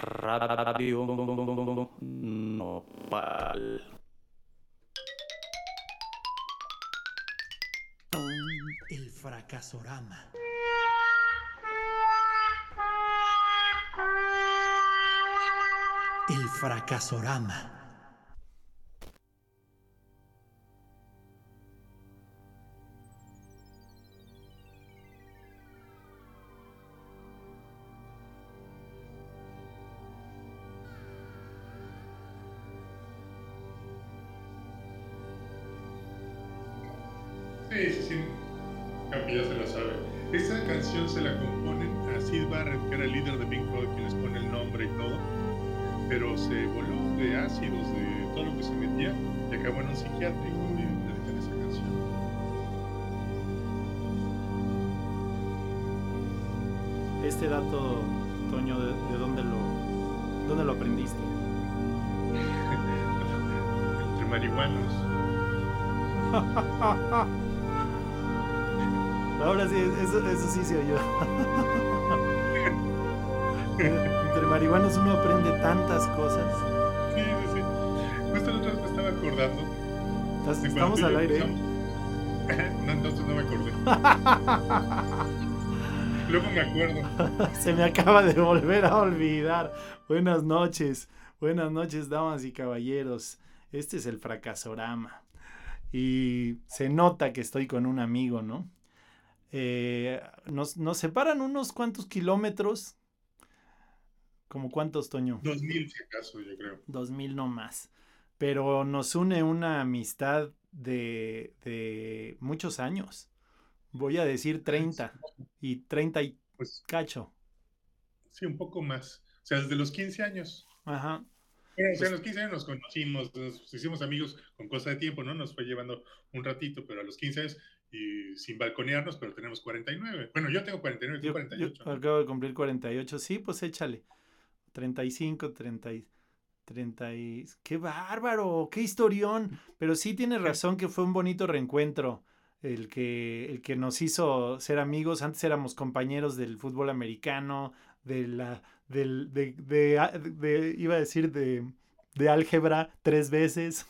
Radio Nopal. El fracasorama. El fracasorama. Sí, creo que ya se la sabe. Esa canción se la componen a Syd Barrett, que era el líder de Pink Floyd, quien les pone el nombre y todo, pero se voló de ácidos, de todo lo que se metía, y acabó en un psiquiátrico y dedican esa canción. Este dato, Toño, ¿de dónde lo aprendiste? Entre marihuanos. Ahora sí, eso sí se oyó. Entre marihuanos uno aprende tantas cosas. Sí. Justo la otra vez me estaba acordando. Estamos al aire. No, entonces no me acordé. Luego me acuerdo. Se me acaba de volver a olvidar. Buenas noches, damas y caballeros. Este es el fracasorama. Y se nota que estoy con un amigo, ¿no? Nos separan unos cuantos kilómetros. ¿Como cuántos, Toño? 2000 si acaso, yo creo. 2000 no más. Pero nos une una amistad de muchos años. Voy a decir 30 y 30 y pues, cacho. Sí, un poco más. O sea, desde los 15 años. Ajá. O sea, a los 15 años nos conocimos, nos hicimos amigos con cosa de tiempo, ¿no? Nos fue llevando un ratito, pero a los 15 años, y sin balconearnos, pero tenemos 49. Bueno, yo tengo 49, tú 48. Yo acabo de cumplir 48. Sí, pues échale. 35, 30, 30 y... ¡Qué bárbaro! ¡Qué historión! Pero sí tienes razón que fue un bonito reencuentro el que nos hizo ser amigos. Antes éramos compañeros del fútbol americano, iba a decir de álgebra 3 veces.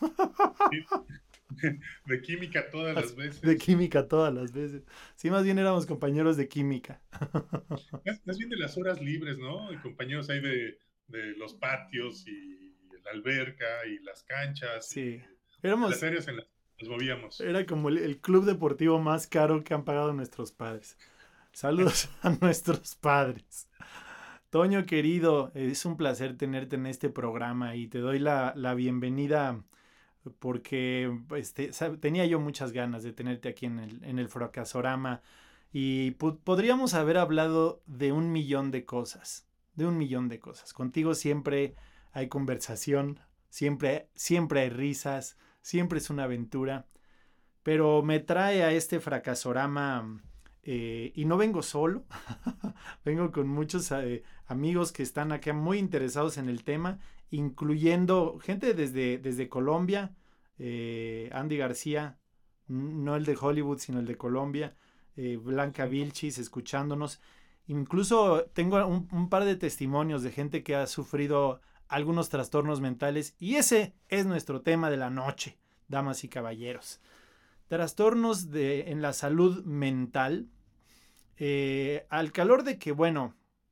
De química todas las veces. De química todas las veces. Sí, más bien éramos compañeros de química. Más bien de las horas libres, ¿no? Y compañeros ahí de los patios y la alberca y las canchas. Sí. Y las áreas en las que nos movíamos. Era como el club deportivo más caro que han pagado nuestros padres. Saludos a nuestros padres. Toño, querido, es un placer tenerte en este programa y te doy la bienvenida porque tenía yo muchas ganas de tenerte aquí en el fracasorama y podríamos haber hablado de un millón de cosas, Contigo siempre hay conversación, siempre hay risas, siempre es una aventura, pero me trae a este fracasorama y no vengo solo, vengo con muchos amigos que están acá muy interesados en el tema, incluyendo gente desde Colombia, Andy García, no el de Hollywood, sino el de Colombia, Blanca Vilchis escuchándonos. Incluso tengo un par de testimonios de gente que ha sufrido algunos trastornos mentales y ese es nuestro tema de la noche, damas y caballeros. Trastornos en la salud mental, al calor de que, bueno,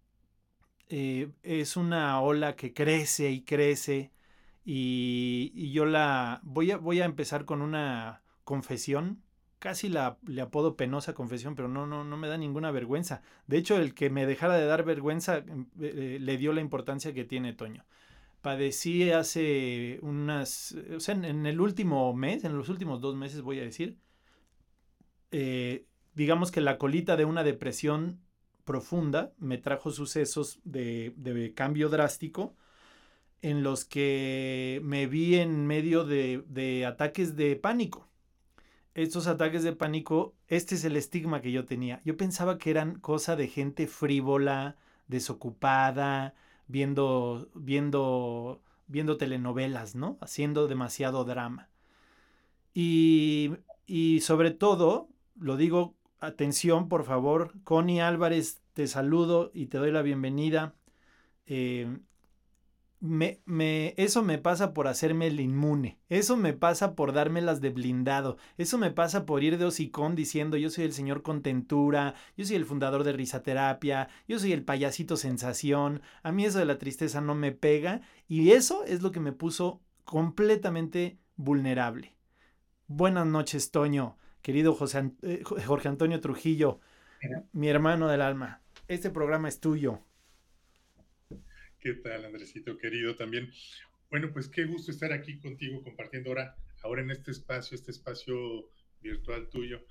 es una ola que crece y crece y yo voy a empezar con una confesión, casi le apodo penosa confesión, pero no me da ninguna vergüenza. De hecho, el que me dejara de dar vergüenza le dio la importancia que tiene, Toño. Padecí hace o sea, en el último mes, en los últimos 2 meses voy a decir, digamos que la colita de una depresión profunda me trajo sucesos de cambio drástico en los que me vi en medio de ataques de pánico. Estos ataques de pánico, este es el estigma que yo tenía. Yo pensaba que eran cosa de gente frívola, desocupada, viendo telenovelas, ¿no? Haciendo demasiado drama. Y sobre todo, lo digo, atención, por favor, Connie Álvarez, te saludo y te doy la bienvenida. Eso me pasa por hacerme el inmune, eso me pasa por dármelas de blindado, eso me pasa por ir de hocicón diciendo yo soy el señor Contentura, yo soy el fundador de Risaterapia, yo soy el payasito sensación, a mí eso de la tristeza no me pega y eso es lo que me puso completamente vulnerable. Buenas noches, Toño, querido Jorge Antonio Trujillo, mi hermano del alma, este programa es tuyo. ¿Qué tal, Andresito, querido? También, bueno, pues qué gusto estar aquí contigo compartiendo ahora en este espacio virtual tuyo,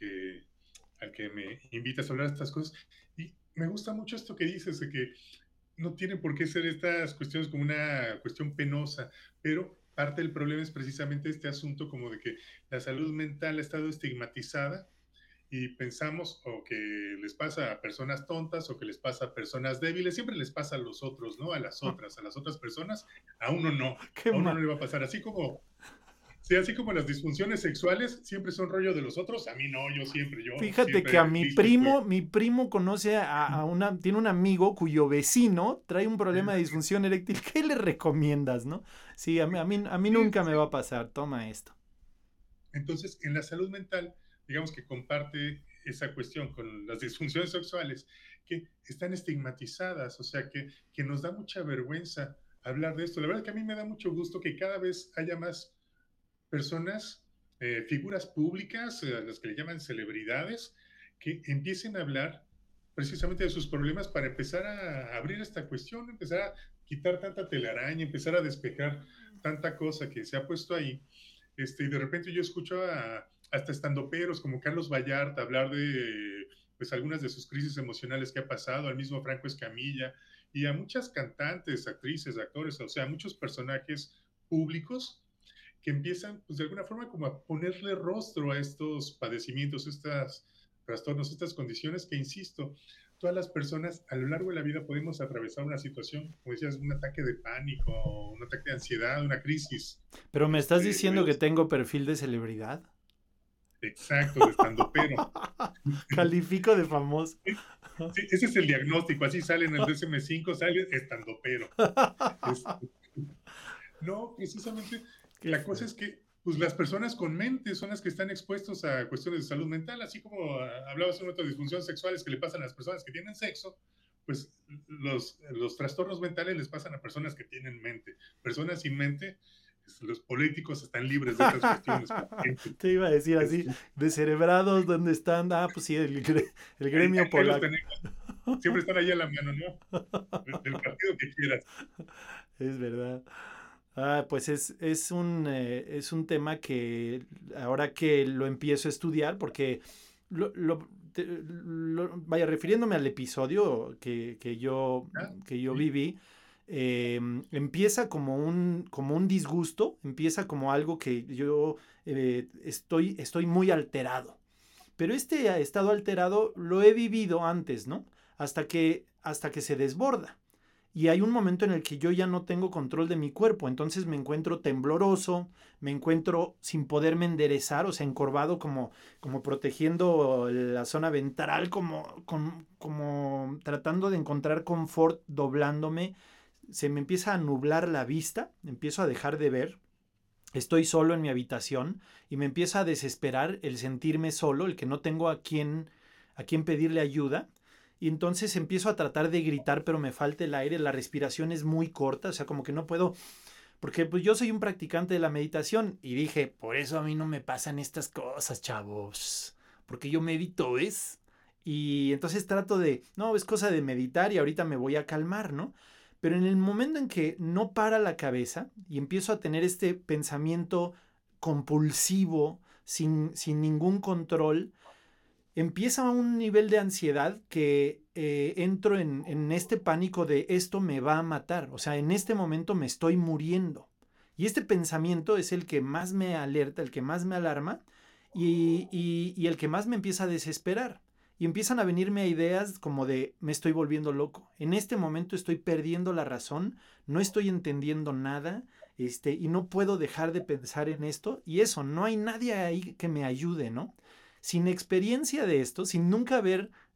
al que me invitas a hablar de estas cosas. Y me gusta mucho esto que dices, de que no tienen por qué ser estas cuestiones como una cuestión penosa, pero parte del problema es precisamente este asunto como de que la salud mental ha estado estigmatizada y pensamos o que les pasa a personas tontas o que les pasa a personas débiles, siempre les pasa a los otros, ¿no? A las otras personas, a uno no, a uno no le va a pasar, así como las disfunciones sexuales siempre son rollo de los otros, a mí no, Fíjate siempre que a mi primo conoce tiene un amigo cuyo vecino trae un problema de disfunción eréctil, ¿qué le recomiendas, no? Sí, a mí nunca me va a pasar, toma esto. Entonces, en la salud mental, digamos que comparte esa cuestión con las disfunciones sexuales que están estigmatizadas, o sea, que nos da mucha vergüenza hablar de esto. La verdad que a mí me da mucho gusto que cada vez haya más personas, figuras públicas, a las que le llaman celebridades, que empiecen a hablar precisamente de sus problemas para empezar a abrir esta cuestión, empezar a quitar tanta telaraña, empezar a despejar tanta cosa que se ha puesto ahí. Y de repente yo escucho hasta estandoperos como Carlos Vallarta hablar de pues algunas de sus crisis emocionales que ha pasado, al mismo Franco Escamilla y a muchas cantantes, actrices, actores, o sea, muchos personajes públicos que empiezan pues de alguna forma como a ponerle rostro a estos padecimientos, estos trastornos, estas condiciones que, insisto, todas las personas a lo largo de la vida podemos atravesar una situación, como decías, un ataque de pánico, un ataque de ansiedad, una crisis. Pero me estás diciendo que tengo perfil de celebridad. Exacto, de estandopero. Califico de famoso. Sí, ese es el diagnóstico, así sale en el DSM-5, sale estandopero. No, precisamente, la cosa es que pues las personas con mente son las que están expuestos a cuestiones de salud mental, así como hablabas de otras disfunciones sexuales que le pasan a las personas que tienen sexo, pues los trastornos mentales les pasan a personas que tienen mente. Personas sin mente, los políticos están libres de estas cuestiones. Te iba a decir así, descerebrados, ¿dónde están? Pues sí, el gremio polaco. Siempre están ahí a la mano, ¿no? Del partido que quieras. Es verdad. Pues es un tema que ahora que lo empiezo a estudiar, porque vaya, refiriéndome al episodio que yo viví, empieza como un disgusto, empieza como algo que yo estoy muy alterado. Pero este estado alterado lo he vivido antes, ¿no? Hasta que se desborda. Y hay un momento en el que yo ya no tengo control de mi cuerpo, entonces me encuentro tembloroso, me encuentro sin poderme enderezar, o sea, encorvado como protegiendo la zona ventral, como tratando de encontrar confort, doblándome. Se me empieza a nublar la vista, empiezo a dejar de ver. Estoy solo en mi habitación y me empieza a desesperar el sentirme solo, el que no tengo a quién pedirle ayuda. Y entonces empiezo a tratar de gritar, pero me falta el aire, la respiración es muy corta, o sea, como que no puedo, porque pues yo soy un practicante de la meditación y dije, por eso a mí no me pasan estas cosas, chavos, porque yo medito, ¿ves? Y entonces no, es cosa de meditar y ahorita me voy a calmar, ¿no? Pero en el momento en que no para la cabeza y empiezo a tener este pensamiento compulsivo, sin ningún control, empieza un nivel de ansiedad que entro en este pánico de esto me va a matar. O sea, en este momento me estoy muriendo. Y este pensamiento es el que más me alerta, el que más me alarma y el que más me empieza a desesperar. Y empiezan a venirme ideas como de me estoy volviendo loco. En este momento estoy perdiendo la razón, no estoy entendiendo nada y no puedo dejar de pensar en esto. Y no hay nadie ahí que me ayude, ¿no? Sin experiencia de esto, sin nunca haber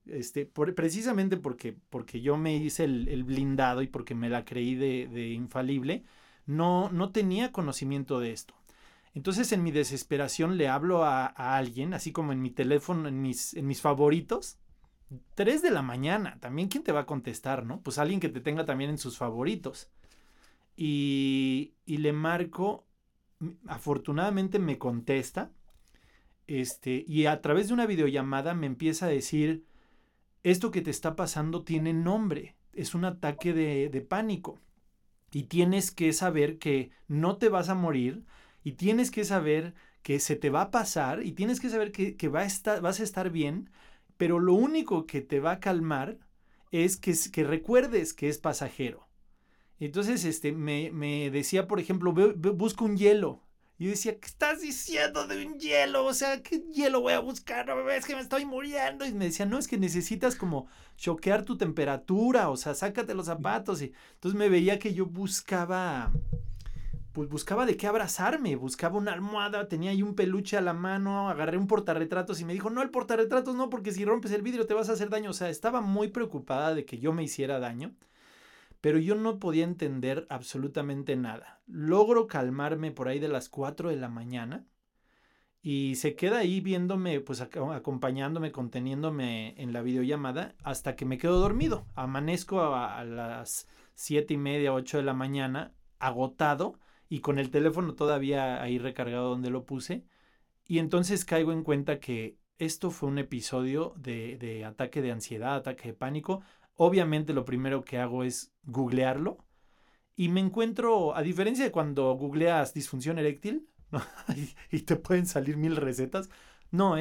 precisamente porque yo me hice el blindado y porque me la creí de infalible, no tenía conocimiento de esto. Entonces en mi desesperación le hablo a alguien, así como en mi teléfono, en mis favoritos, 3 de la mañana. También, ¿quién te va a contestar, no? Pues alguien que te tenga también en sus favoritos. Y le marco, afortunadamente me contesta, y a través de una videollamada me empieza a decir, esto que te está pasando tiene nombre, es un ataque de pánico. Y tienes que saber que no te vas a morir, y tienes que saber que se te va a pasar, y tienes que saber que vas a estar bien, pero lo único que te va a calmar es que recuerdes que es pasajero. Entonces me decía, por ejemplo, busca un hielo. Y yo decía, ¿qué estás diciendo de un hielo? O sea, ¿qué hielo voy a buscar? No me ves que me estoy muriendo. Y me decía, no, es que necesitas como choquear tu temperatura, o sea, sácate los zapatos. Y entonces me veía que yo buscaba de qué abrazarme, buscaba una almohada, tenía ahí un peluche a la mano, agarré un portarretratos y me dijo, no, el portarretratos no, porque si rompes el vidrio te vas a hacer daño. O sea, estaba muy preocupada de que yo me hiciera daño. Pero yo no podía entender absolutamente nada. Logro calmarme por ahí de las 4 de la mañana y se queda ahí viéndome, pues acompañándome, conteniéndome en la videollamada hasta que me quedo dormido. Amanezco a las 7:30, 8 de la mañana, agotado y con el teléfono todavía ahí recargado donde lo puse. Y entonces caigo en cuenta que esto fue un episodio de ataque de ansiedad, ataque de pánico. Obviamente lo primero que hago es googlearlo y me encuentro, a diferencia de cuando googleas disfunción eréctil, ¿no? y te pueden salir 1000 recetas, no,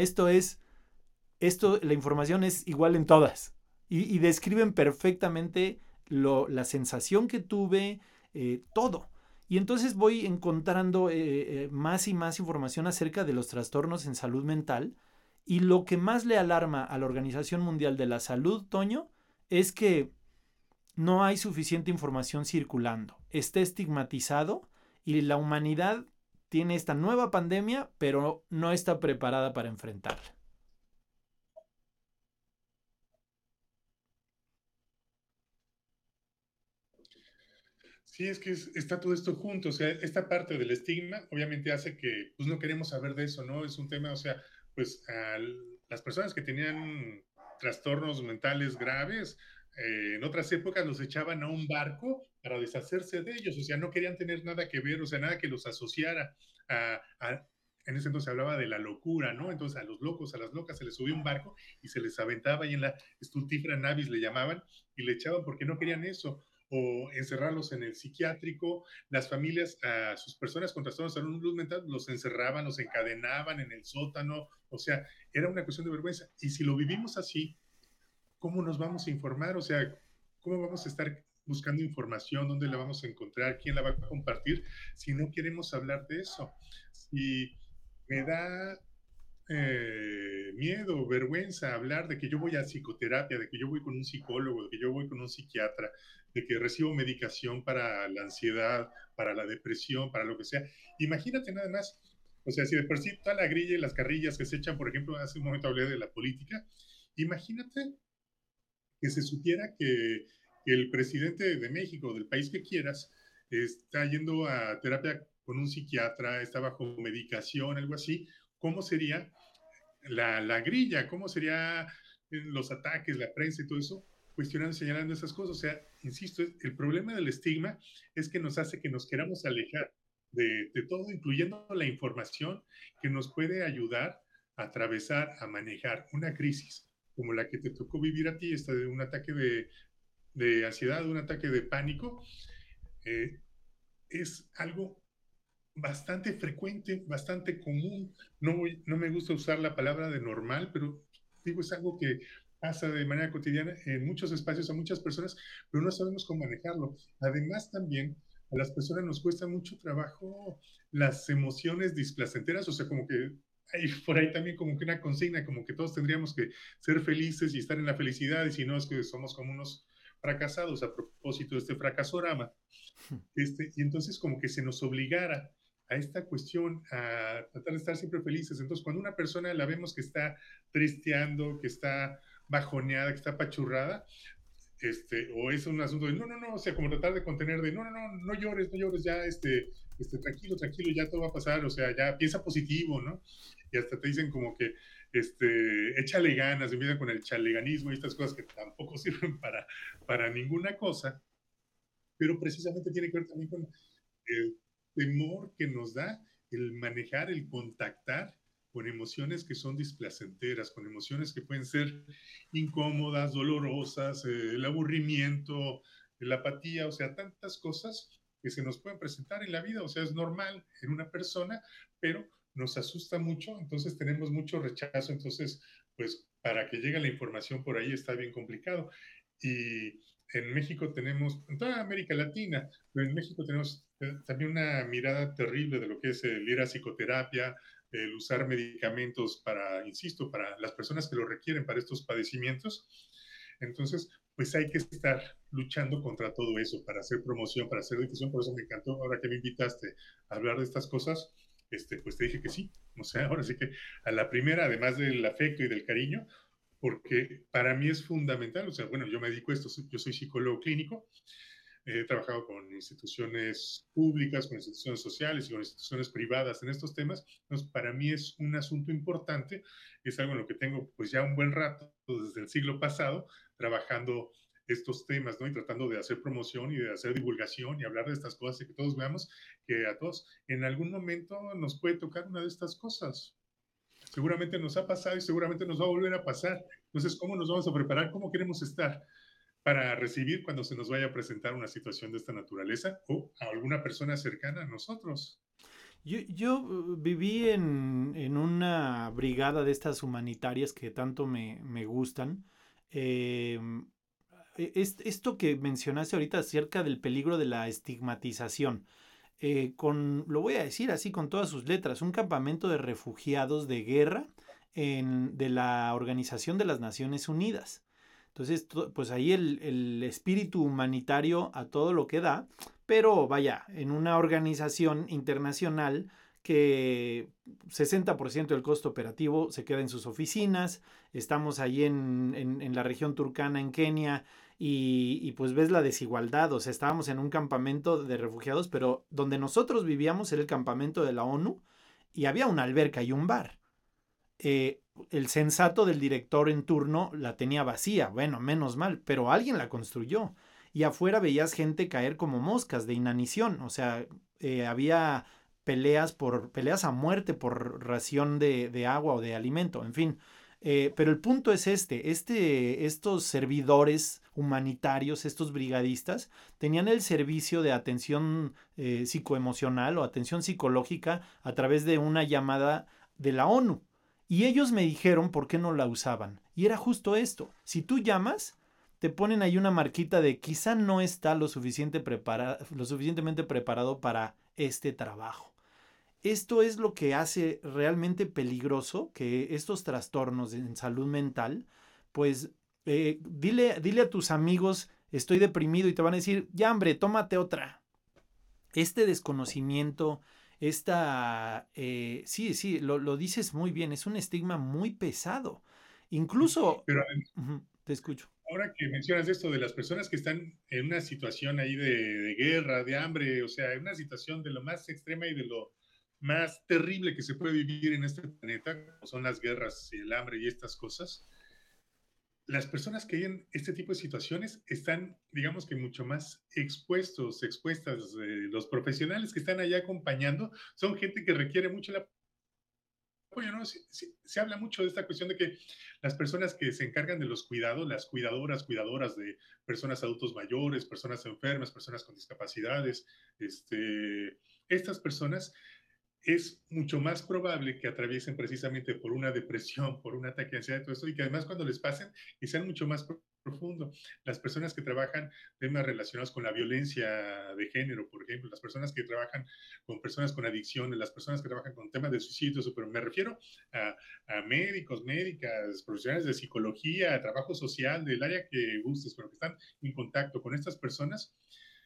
la información es igual en todas y describen perfectamente la sensación que tuve, todo. Y entonces voy encontrando más y más información acerca de los trastornos en salud mental y lo que más le alarma a la Organización Mundial de la Salud, Toño, es que no hay suficiente información circulando. Está estigmatizado y la humanidad tiene esta nueva pandemia, pero no está preparada para enfrentarla. Sí, es que está todo esto junto, o sea, esta parte del estigma obviamente hace que pues no queremos saber de eso, ¿no? Es un tema, o sea, pues las personas que tenían trastornos mentales graves, en otras épocas los echaban a un barco para deshacerse de ellos, o sea, no querían tener nada que ver, o sea, nada que los asociara en ese entonces hablaba de la locura, ¿no? Entonces a los locos, a las locas se les subía un barco y se les aventaba y en la estultífera navis le llamaban y le echaban porque no querían eso o encerrarlos en el psiquiátrico. Las familias, a sus personas con trastornos de salud mental, los encerraban, los encadenaban en el sótano. O sea, era una cuestión de vergüenza. Y si lo vivimos así, ¿cómo nos vamos a informar? O sea, ¿cómo vamos a estar buscando información? ¿Dónde la vamos a encontrar? ¿Quién la va a compartir? Si no queremos hablar de eso. Si me da miedo, vergüenza hablar de que yo voy a psicoterapia, de que yo voy con un psicólogo, de que yo voy con un psiquiatra, de que recibo medicación para la ansiedad, para la depresión, para lo que sea. Imagínate nada más, o sea, si de por sí toda la grilla y las carrillas que se echan, por ejemplo, hace un momento hablé de la política, imagínate que se supiera que el presidente de México, del país que quieras, está yendo a terapia con un psiquiatra, está bajo medicación, algo así, ¿cómo sería la grilla? ¿Cómo sería los ataques, la prensa y todo eso? Cuestionando, señalando esas cosas. O sea, insisto, el problema del estigma es que nos hace que nos queramos alejar de todo, incluyendo la información que nos puede ayudar a atravesar, a manejar una crisis como la que te tocó vivir a ti, esta de un ataque de ansiedad, un ataque de pánico, eh, es algo bastante frecuente, bastante común. No me gusta usar la palabra de normal, pero digo, es algo que pasa de manera cotidiana en muchos espacios a muchas personas, pero no sabemos cómo manejarlo. Además, también a las personas nos cuesta mucho trabajo las emociones displacenteras, o sea, como que hay por ahí también como que una consigna, como que todos tendríamos que ser felices y estar en la felicidad, y si no es que somos como unos fracasados a propósito de este fracasorama. Y entonces como que se nos obligara a esta cuestión, a tratar de estar siempre felices. Entonces, cuando una persona la vemos que está tristeando, que está bajoneada, que está apachurrada, o es un asunto de no, o sea, como tratar de contener de no llores, no llores, ya, tranquilo, tranquilo, ya todo va a pasar, o sea, ya piensa positivo, ¿no? Y hasta te dicen como que, échale ganas, empiezan con el chaleganismo y estas cosas que tampoco sirven para ninguna cosa, pero precisamente tiene que ver también con el temor que nos da el manejar, el contactar con emociones que son displacenteras, con emociones que pueden ser incómodas, dolorosas, el aburrimiento, la apatía, o sea, tantas cosas que se nos pueden presentar en la vida, o sea, es normal en una persona, pero nos asusta mucho, entonces tenemos mucho rechazo, entonces, pues, para que llegue la información por ahí está bien complicado. Y en México tenemos, en toda América Latina, pero en México tenemos también una mirada terrible de lo que es el ir a psicoterapia, el usar medicamentos para, insisto, para las personas que lo requieren para estos padecimientos. Entonces, pues hay que estar luchando contra todo eso, para hacer promoción, para hacer difusión. Por eso me encantó, ahora que me invitaste a hablar de estas cosas, pues te dije que sí. O sea, ahora sí que a la primera, además del afecto y del cariño, porque para mí es fundamental, o sea, bueno, yo me dedico a esto, yo soy psicólogo clínico, he trabajado con instituciones públicas, con instituciones sociales y con instituciones privadas en estos temas. Entonces, para mí es un asunto importante, es algo en lo que tengo pues ya un buen rato, desde el siglo pasado, trabajando estos temas, ¿no? Y tratando de hacer promoción y de hacer divulgación y hablar de estas cosas y que todos veamos que a todos en algún momento nos puede tocar una de estas cosas. Seguramente nos ha pasado y seguramente nos va a volver a pasar. Entonces, ¿cómo nos vamos a preparar? ¿Cómo queremos estar para recibir cuando se nos vaya a presentar una situación de esta naturaleza o a alguna persona cercana a nosotros? Yo viví en una brigada de estas humanitarias que tanto me gustan. Eh, Esto que mencionaste ahorita acerca del peligro de la estigmatización. Lo voy a decir así con todas sus letras, un campamento de refugiados de guerra de la Organización de las Naciones Unidas. Entonces, pues ahí el espíritu humanitario a todo lo que da, pero vaya, en una organización internacional que 60% del costo operativo se queda en sus oficinas. Estamos ahí en la región Turkana, en Kenia, y pues ves la desigualdad. O sea, estábamos en un campamento de refugiados, pero donde nosotros vivíamos era el campamento de la ONU y había una alberca y un bar. El sensato del director en turno la tenía vacía, bueno, menos mal, pero alguien la construyó. Y afuera veías gente caer como moscas de inanición, o sea, había peleas a muerte por ración de agua o de alimento, en fin. Pero el punto es estos servidores humanitarios, estos brigadistas, tenían el servicio de atención psicoemocional o atención psicológica a través de una llamada de la ONU. Y ellos me dijeron por qué no la usaban. Y era justo esto. Si tú llamas, te ponen ahí una marquita de quizá no está lo suficientemente preparado para este trabajo. Esto es lo que hace realmente peligroso que estos trastornos en salud mental, pues dile a tus amigos, estoy deprimido, y te van a decir, ya hombre, tómate otra. Este desconocimiento, sí, lo dices muy bien, es un estigma muy pesado. Incluso, Pero te escucho. ahora que mencionas esto de las personas que están en una situación ahí de guerra, de hambre, o sea, en una situación de lo más extrema y de lo más terrible que se puede vivir en este planeta, como son las guerras y el hambre y estas cosas, las personas que hay en este tipo de situaciones están, digamos que mucho más expuestas. Los profesionales que están allá acompañando son gente que requiere mucho el apoyo, ¿no? Se habla mucho de esta cuestión de que las personas que se encargan de los cuidados, las cuidadoras de personas adultos mayores, personas enfermas, personas con discapacidades, estas personas es mucho más probable que atraviesen precisamente por una depresión, por un ataque de ansiedad y todo eso, y que además cuando les pasen, que sean mucho más profundo. Las personas que trabajan temas relacionados con la violencia de género, por ejemplo, las personas que trabajan con personas con adicciones, las personas que trabajan con temas de suicidio, pero me refiero a médicos, médicas, profesionales de psicología, trabajo social, del área que gustes, pero que están en contacto con estas personas,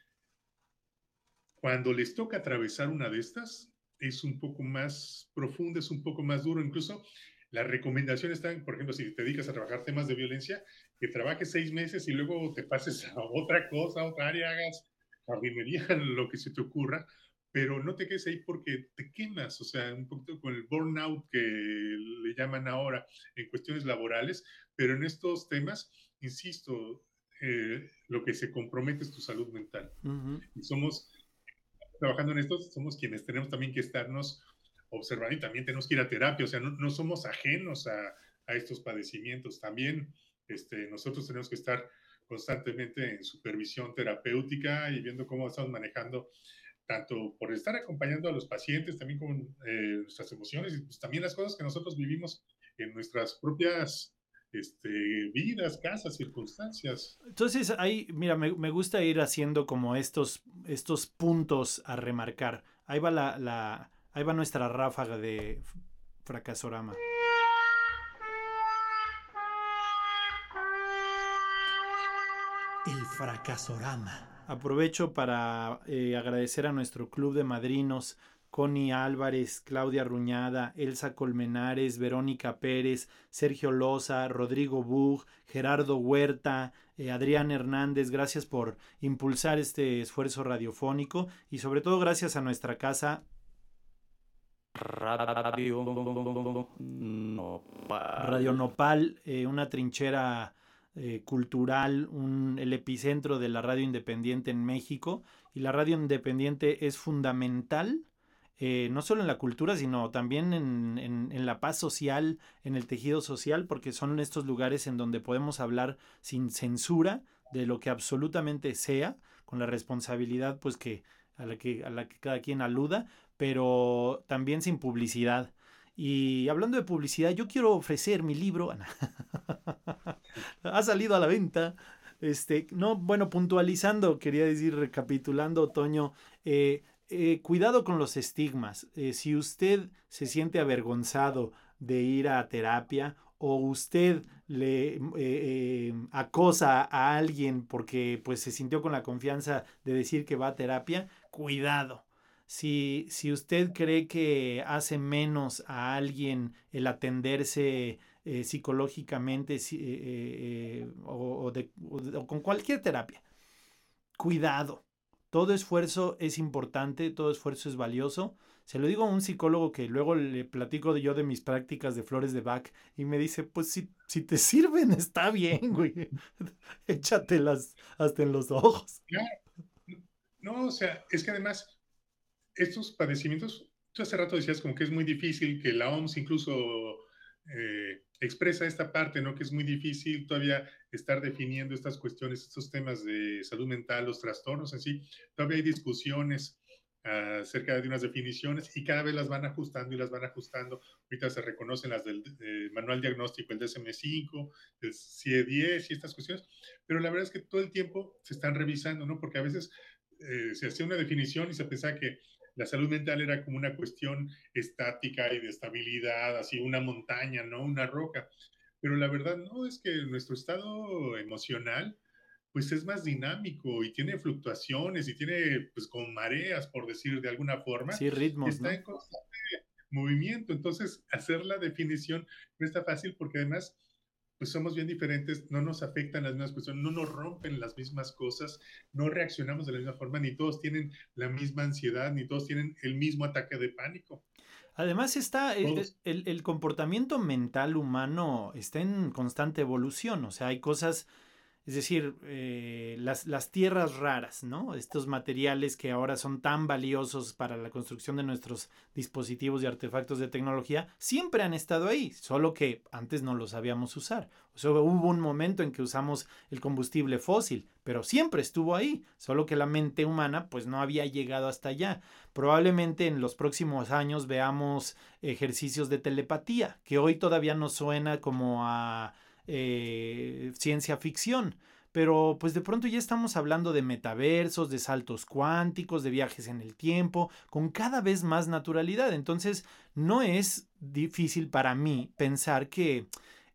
cuando les toca atravesar una de estas, es un poco más profundo, es un poco más duro. Incluso La recomendación está, por ejemplo, si te dedicas a trabajar temas de violencia, que trabajes 6 meses y luego te pases a otra cosa, a otra área, hagas jardinería, lo que se te ocurra, pero no te quedes ahí porque te quemas, o sea, un poquito con el burnout que le llaman ahora en cuestiones laborales, pero en estos temas, insisto, lo que se compromete es tu salud mental. Uh-huh. Y somos, trabajando en esto, somos quienes tenemos también que estarnos observando y también tenemos que ir a terapia, o sea, no somos ajenos a estos padecimientos. También nosotros tenemos que estar constantemente en supervisión terapéutica y viendo cómo estamos manejando tanto por estar acompañando a los pacientes, también con nuestras emociones y pues, también las cosas que nosotros vivimos en nuestras propias vidas, casas, circunstancias. Entonces, ahí, mira, me gusta ir haciendo como estos puntos a remarcar. Ahí va ahí va nuestra ráfaga de Fracasorama. El fracasorama. Aprovecho para agradecer a nuestro club de madrinos, Connie Álvarez, Claudia Ruñada, Elsa Colmenares, Verónica Pérez, Sergio Loza, Rodrigo Bug, Gerardo Huerta, Adrián Hernández. Gracias por impulsar este esfuerzo radiofónico y sobre todo gracias a nuestra casa Radio Nopal, una trinchera cultural, el epicentro de la radio independiente en México. Y la radio independiente es fundamental, no solo en la cultura, sino también en la paz social, en el tejido social, porque son estos lugares en donde podemos hablar sin censura de lo que absolutamente sea, con la responsabilidad pues a la que cada quien aluda, pero también sin publicidad. Y hablando de publicidad, yo quiero ofrecer mi libro. Ha salido a la venta. Bueno, puntualizando, quería decir, recapitulando, Toño, cuidado con los estigmas. Si usted se siente avergonzado de ir a terapia o usted le acosa a alguien porque pues se sintió con la confianza de decir que va a terapia, cuidado. Si usted cree que hace menos a alguien el atenderse psicológicamente o con cualquier terapia, cuidado. Todo esfuerzo es importante, todo esfuerzo es valioso. Se lo digo a un psicólogo que luego le platico yo de mis prácticas de flores de Bach y me dice, pues si te sirven está bien, güey. Échatelas hasta en los ojos. Claro. No, o sea, es que además estos padecimientos, tú hace rato decías como que es muy difícil, que la OMS incluso expresa esta parte, ¿no? Que es muy difícil todavía estar definiendo estas cuestiones, estos temas de salud mental, los trastornos en sí. Todavía hay discusiones acerca de unas definiciones y cada vez las van ajustando y las van ajustando. Ahorita se reconocen las del manual diagnóstico, el DSM-5, el CIE-10 y estas cuestiones, pero la verdad es que todo el tiempo se están revisando, ¿no? Porque a veces se hacía una definición y se pensaba que la salud mental era como una cuestión estática y de estabilidad, así una montaña, ¿no? Una roca. Pero la verdad no, es que nuestro estado emocional pues es más dinámico y tiene fluctuaciones y tiene pues con mareas, por decir de alguna forma. Sí, ritmos, está, ¿no?, en constante movimiento. Entonces, hacer la definición no está fácil porque además pues somos bien diferentes, no nos afectan las mismas cuestiones, no nos rompen las mismas cosas, no reaccionamos de la misma forma, ni todos tienen la misma ansiedad, ni todos tienen el mismo ataque de pánico. Además está el comportamiento mental humano está en constante evolución, o sea, hay cosas, es decir, las tierras raras, ¿no? Estos materiales que ahora son tan valiosos para la construcción de nuestros dispositivos y artefactos de tecnología, siempre han estado ahí, solo que antes no los sabíamos usar. O sea, hubo un momento en que usamos el combustible fósil, pero siempre estuvo ahí, solo que la mente humana pues no había llegado hasta allá. Probablemente en los próximos años veamos ejercicios de telepatía, que hoy todavía nos suena como a ciencia ficción, pero pues de pronto ya estamos hablando de metaversos, de saltos cuánticos, de viajes en el tiempo, con cada vez más naturalidad. Entonces no es difícil para mí pensar que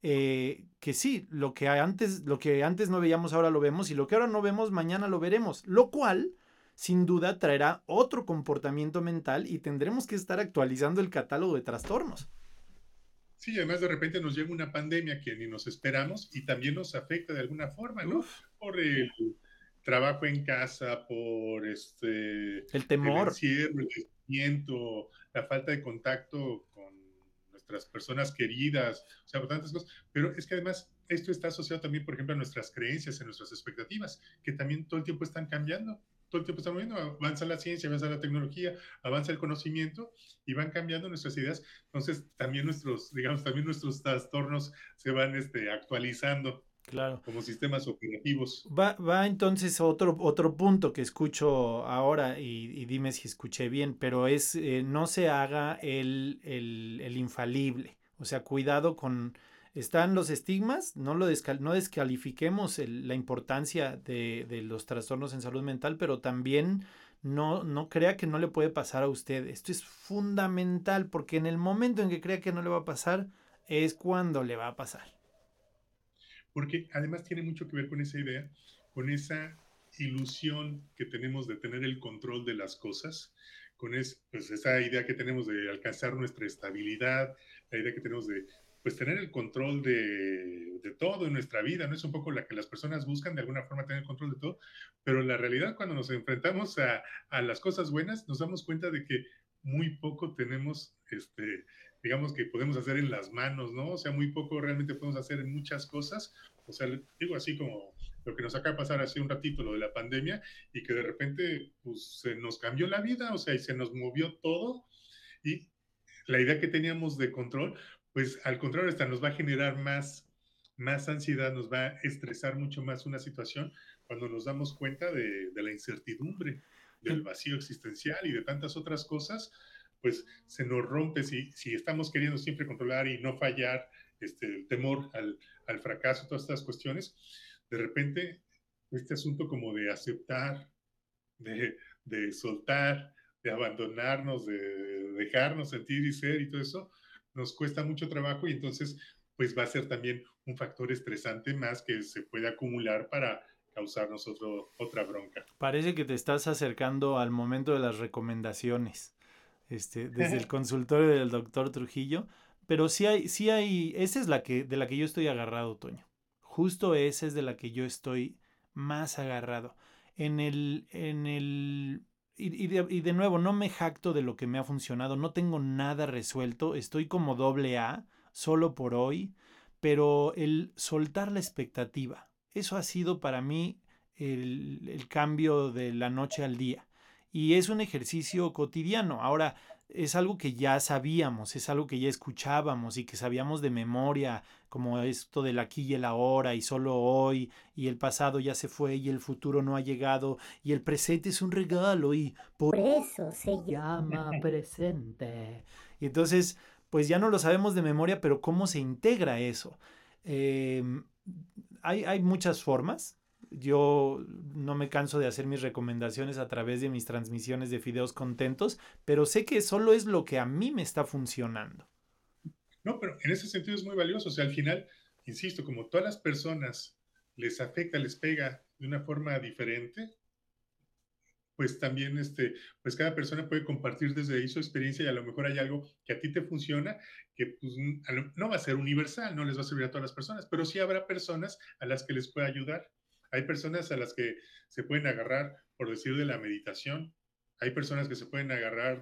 sí, lo que antes no veíamos ahora lo vemos y lo que ahora no vemos mañana lo veremos, lo cual sin duda traerá otro comportamiento mental y tendremos que estar actualizando el catálogo de trastornos. Sí, además de repente nos llega una pandemia que ni nos esperamos y también nos afecta de alguna forma, ¿no? Uf, Por el trabajo en casa, por el el temor. encierro, el aislamiento, la falta de contacto con nuestras personas queridas, o sea, por tantas cosas. Pero es que además esto está asociado también, por ejemplo, a nuestras creencias, a nuestras expectativas, que también todo el tiempo están cambiando. Todo el tiempo están moviendo, avanza la ciencia, avanza la tecnología, avanza el conocimiento y van cambiando nuestras ideas. Entonces, también también nuestros trastornos se van actualizando Claro. como sistemas operativos. Va entonces otro punto que escucho ahora y dime si escuché bien, pero es no se haga el infalible. O sea, cuidado con... Están los estigmas, no descalifiquemos la importancia de los trastornos en salud mental, pero también no crea que no le puede pasar a usted. Esto es fundamental porque en el momento en que crea que no le va a pasar, es cuando le va a pasar. Porque además tiene mucho que ver con esa idea, con esa ilusión que tenemos de tener el control de las cosas, con pues esa idea que tenemos de alcanzar nuestra estabilidad, la idea que tenemos de pues tener el control de todo en nuestra vida, ¿no? Es un poco la que las personas buscan de alguna forma tener el control de todo, pero la realidad cuando nos enfrentamos a las cosas buenas, nos damos cuenta de que muy poco tenemos, digamos que podemos hacer en las manos, ¿no? O sea, muy poco realmente podemos hacer en muchas cosas. O sea, digo así como lo que nos acaba de pasar hace un ratito, lo de la pandemia, y que de repente pues, se nos cambió la vida, o sea, y se nos movió todo, y la idea que teníamos de control, pues al contrario, esta nos va a generar más ansiedad, nos va a estresar mucho más una situación cuando nos damos cuenta de la incertidumbre, del vacío existencial y de tantas otras cosas, pues se nos rompe si estamos queriendo siempre controlar y no fallar, el temor al fracaso, todas estas cuestiones, de repente este asunto como de aceptar, de soltar, de abandonarnos, de dejarnos sentir y ser y todo eso, nos cuesta mucho trabajo y entonces pues va a ser también un factor estresante más que se puede acumular para causarnos otra bronca. Parece que te estás acercando al momento de las recomendaciones, desde el consultorio del doctor Trujillo, pero sí hay, esa es de la que yo estoy agarrado, Toño. Justo esa es de la que yo estoy más agarrado. Y de nuevo, no me jacto de lo que me ha funcionado, no tengo nada resuelto, estoy como doble A, solo por hoy, pero el soltar la expectativa, eso ha sido para mí el cambio de la noche al día. Y es un ejercicio cotidiano. Ahora, es algo que ya sabíamos, es algo que ya escuchábamos y que sabíamos de memoria, como esto del aquí y el ahora y solo hoy, y el pasado ya se fue y el futuro no ha llegado, y el presente es un regalo y por eso se llama presente. Y entonces, pues ya no lo sabemos de memoria, pero ¿cómo se integra eso? Eh, hay muchas formas. Yo no me canso de hacer mis recomendaciones a través de mis transmisiones de Fideos Contentos, pero sé que solo es lo que a mí me está funcionando. No, pero en ese sentido es muy valioso. O sea, al final, insisto, como todas las personas les afecta, les pega de una forma diferente, pues también pues cada persona puede compartir desde ahí su experiencia y a lo mejor hay algo que a ti te funciona, que pues, no va a ser universal, no les va a servir a todas las personas, pero sí habrá personas a las que les puede ayudar. Hay personas a las que se pueden agarrar, por decir, de la meditación. Hay personas que se pueden agarrar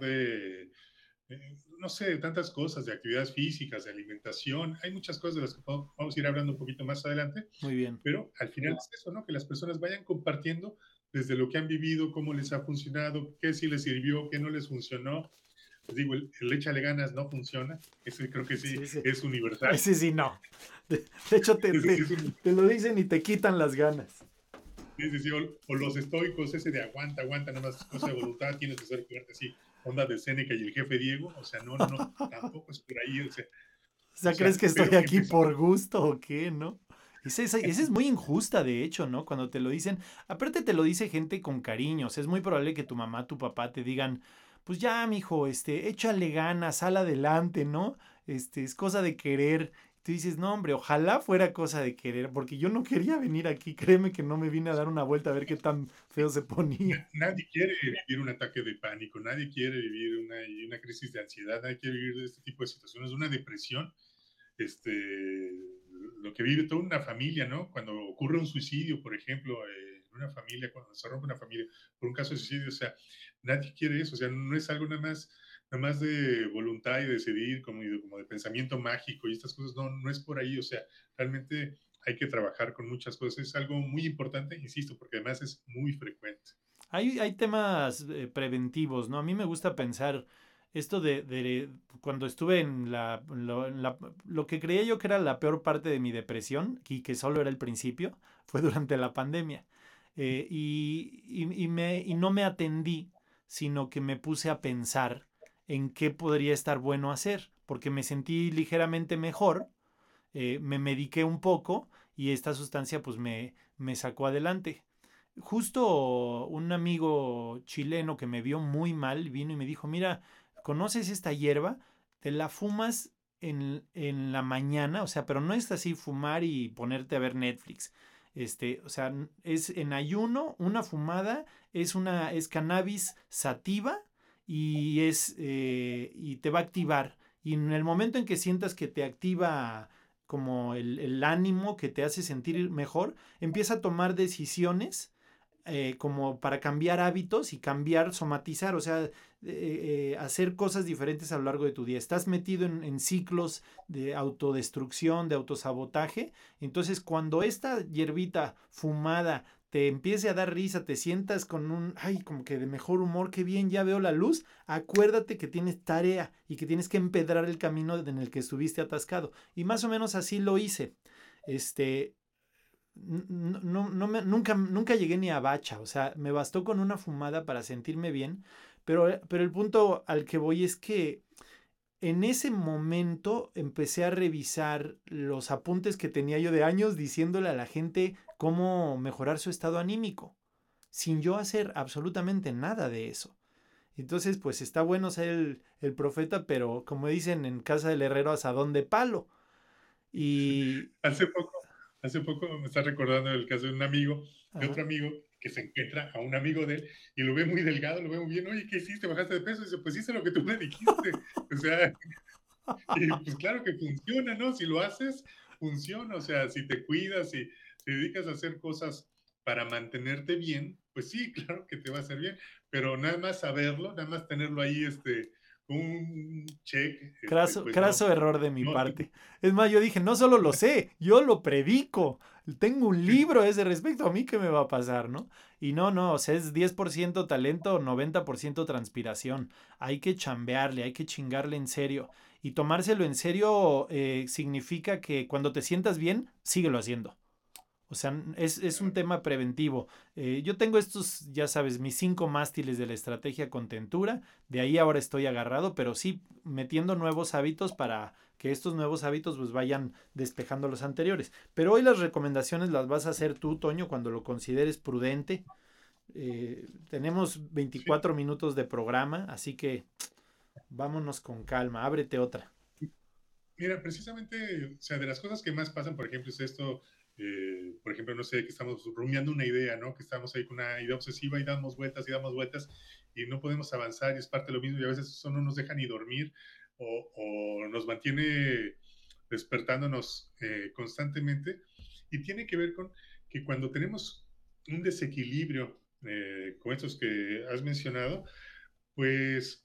no sé, de tantas cosas, de actividades físicas, de alimentación. Hay muchas cosas de las que vamos a ir hablando un poquito más adelante, Muy bien. pero al final es eso, ¿no? Que las personas vayan compartiendo desde lo que han vivido, cómo les ha funcionado, qué sí les sirvió, qué no les funcionó. Les digo, el échale ganas no funciona. Ese creo que sí, Sí. es universal. Ese sí, no. De hecho, te lo dicen y te quitan las ganas. Sí, sí, sí, o los estoicos, ese de aguanta, aguanta, nada más cosa de voluntad, tienes que ser fuerte, así, onda de Séneca y el jefe Diego, o sea, no, tampoco es por ahí, O sea, ¿crees que estoy aquí por gusto o qué, no? Esa es muy injusta, de hecho, ¿no? Cuando te lo dicen, aparte te lo dice gente con cariño, o sea, es muy probable que tu mamá, tu papá te digan, pues ya, mijo, échale ganas, sal adelante, ¿no? Es cosa de querer. Tú dices, no, hombre, ojalá fuera cosa de querer, porque yo no quería venir aquí, créeme que no me vine a dar una vuelta a ver qué tan feo se ponía. Nadie quiere vivir un ataque de pánico, nadie quiere vivir una crisis de ansiedad, nadie quiere vivir de este tipo de situaciones, una depresión. lo que vive toda una familia, ¿no? Cuando ocurre un suicidio, por ejemplo, en una familia, cuando se rompe una familia por un caso de suicidio, o sea, nadie quiere eso, o sea, no es algo nada más de voluntad y decidir, como de pensamiento mágico y estas cosas, no es por ahí, o sea, realmente hay que trabajar con muchas cosas, es algo muy importante, insisto, porque además es muy frecuente. Hay temas preventivos, ¿no? A mí me gusta pensar esto de cuando estuve lo que creía yo que era la peor parte de mi depresión y que solo era el principio, fue durante la pandemia. Y no me atendí, sino que me puse a pensar en qué podría estar bueno hacer, porque me sentí ligeramente mejor, me mediqué un poco y esta sustancia pues me sacó adelante. Justo un amigo chileno que me vio muy mal vino y me dijo, mira, ¿conoces esta hierba? Te la fumas en la mañana, o sea, pero no es así fumar y ponerte a ver Netflix. O sea, es en ayuno, una fumada, es cannabis sativa y te va a activar. Y en el momento en que sientas que te activa como el ánimo que te hace sentir mejor, empieza a tomar decisiones como para cambiar hábitos y cambiar, somatizar, o sea, hacer cosas diferentes a lo largo de tu día. Estás metido en ciclos de autodestrucción, de autosabotaje. Entonces, cuando esta hierbita fumada te empiece a dar risa, te sientas con como que de mejor humor, qué bien, ya veo la luz, acuérdate que tienes tarea y que tienes que empedrar el camino en el que estuviste atascado. Y más o menos así lo hice. Este, nunca llegué ni a bacha, o sea, me bastó con una fumada para sentirme bien, pero el punto al que voy es que en ese momento empecé a revisar los apuntes que tenía yo de años diciéndole a la gente cómo mejorar su estado anímico, sin yo hacer absolutamente nada de eso. Entonces, pues está bueno ser el profeta, pero como dicen en casa del herrero, asadón de palo. Y... Hace poco, hace poco me está recordando el caso de un amigo, de Ajá. otro amigo, que se encuentra a un amigo de él y lo ve muy delgado, lo ve muy bien. Oye, ¿qué hiciste? ¿Bajaste de peso? Y dice, pues hice lo que tú me dijiste. O sea, y pues claro que funciona, ¿no? Si lo haces, funciona. O sea, si te cuidas, si te dedicas a hacer cosas para mantenerte bien, pues sí, claro que te va a hacer bien. Pero nada más saberlo, nada más tenerlo ahí, un check, pues no, Craso error de mi no, parte. Es más, yo dije, no solo lo sé, yo lo predico. Tengo un libro a ese respecto, a mí qué me va a pasar, ¿no? Y no, o sea, es 10% talento, 90% transpiración. Hay que chambearle, hay que chingarle en serio. Y tomárselo en serio significa que cuando te sientas bien, síguelo haciendo. O sea, es un tema preventivo. Yo tengo estos, ya sabes, mis 5 mástiles de la estrategia contentura. De ahí ahora estoy agarrado, pero sí metiendo nuevos hábitos para que estos nuevos hábitos pues vayan despejando los anteriores. Pero hoy las recomendaciones las vas a hacer tú, Toño, cuando lo consideres prudente. Tenemos sí. 24 minutos de programa, así que vámonos con calma. Ábrete otra. Mira, precisamente, o sea, de las cosas que más pasan, por ejemplo, es esto, por ejemplo, no sé, que estamos rumiando una idea, ¿no? Que estamos ahí con una idea obsesiva y damos vueltas y no podemos avanzar y es parte de lo mismo y a veces eso no nos deja ni dormir o nos mantiene despertándonos constantemente y tiene que ver con que cuando tenemos un desequilibrio con estos que has mencionado, pues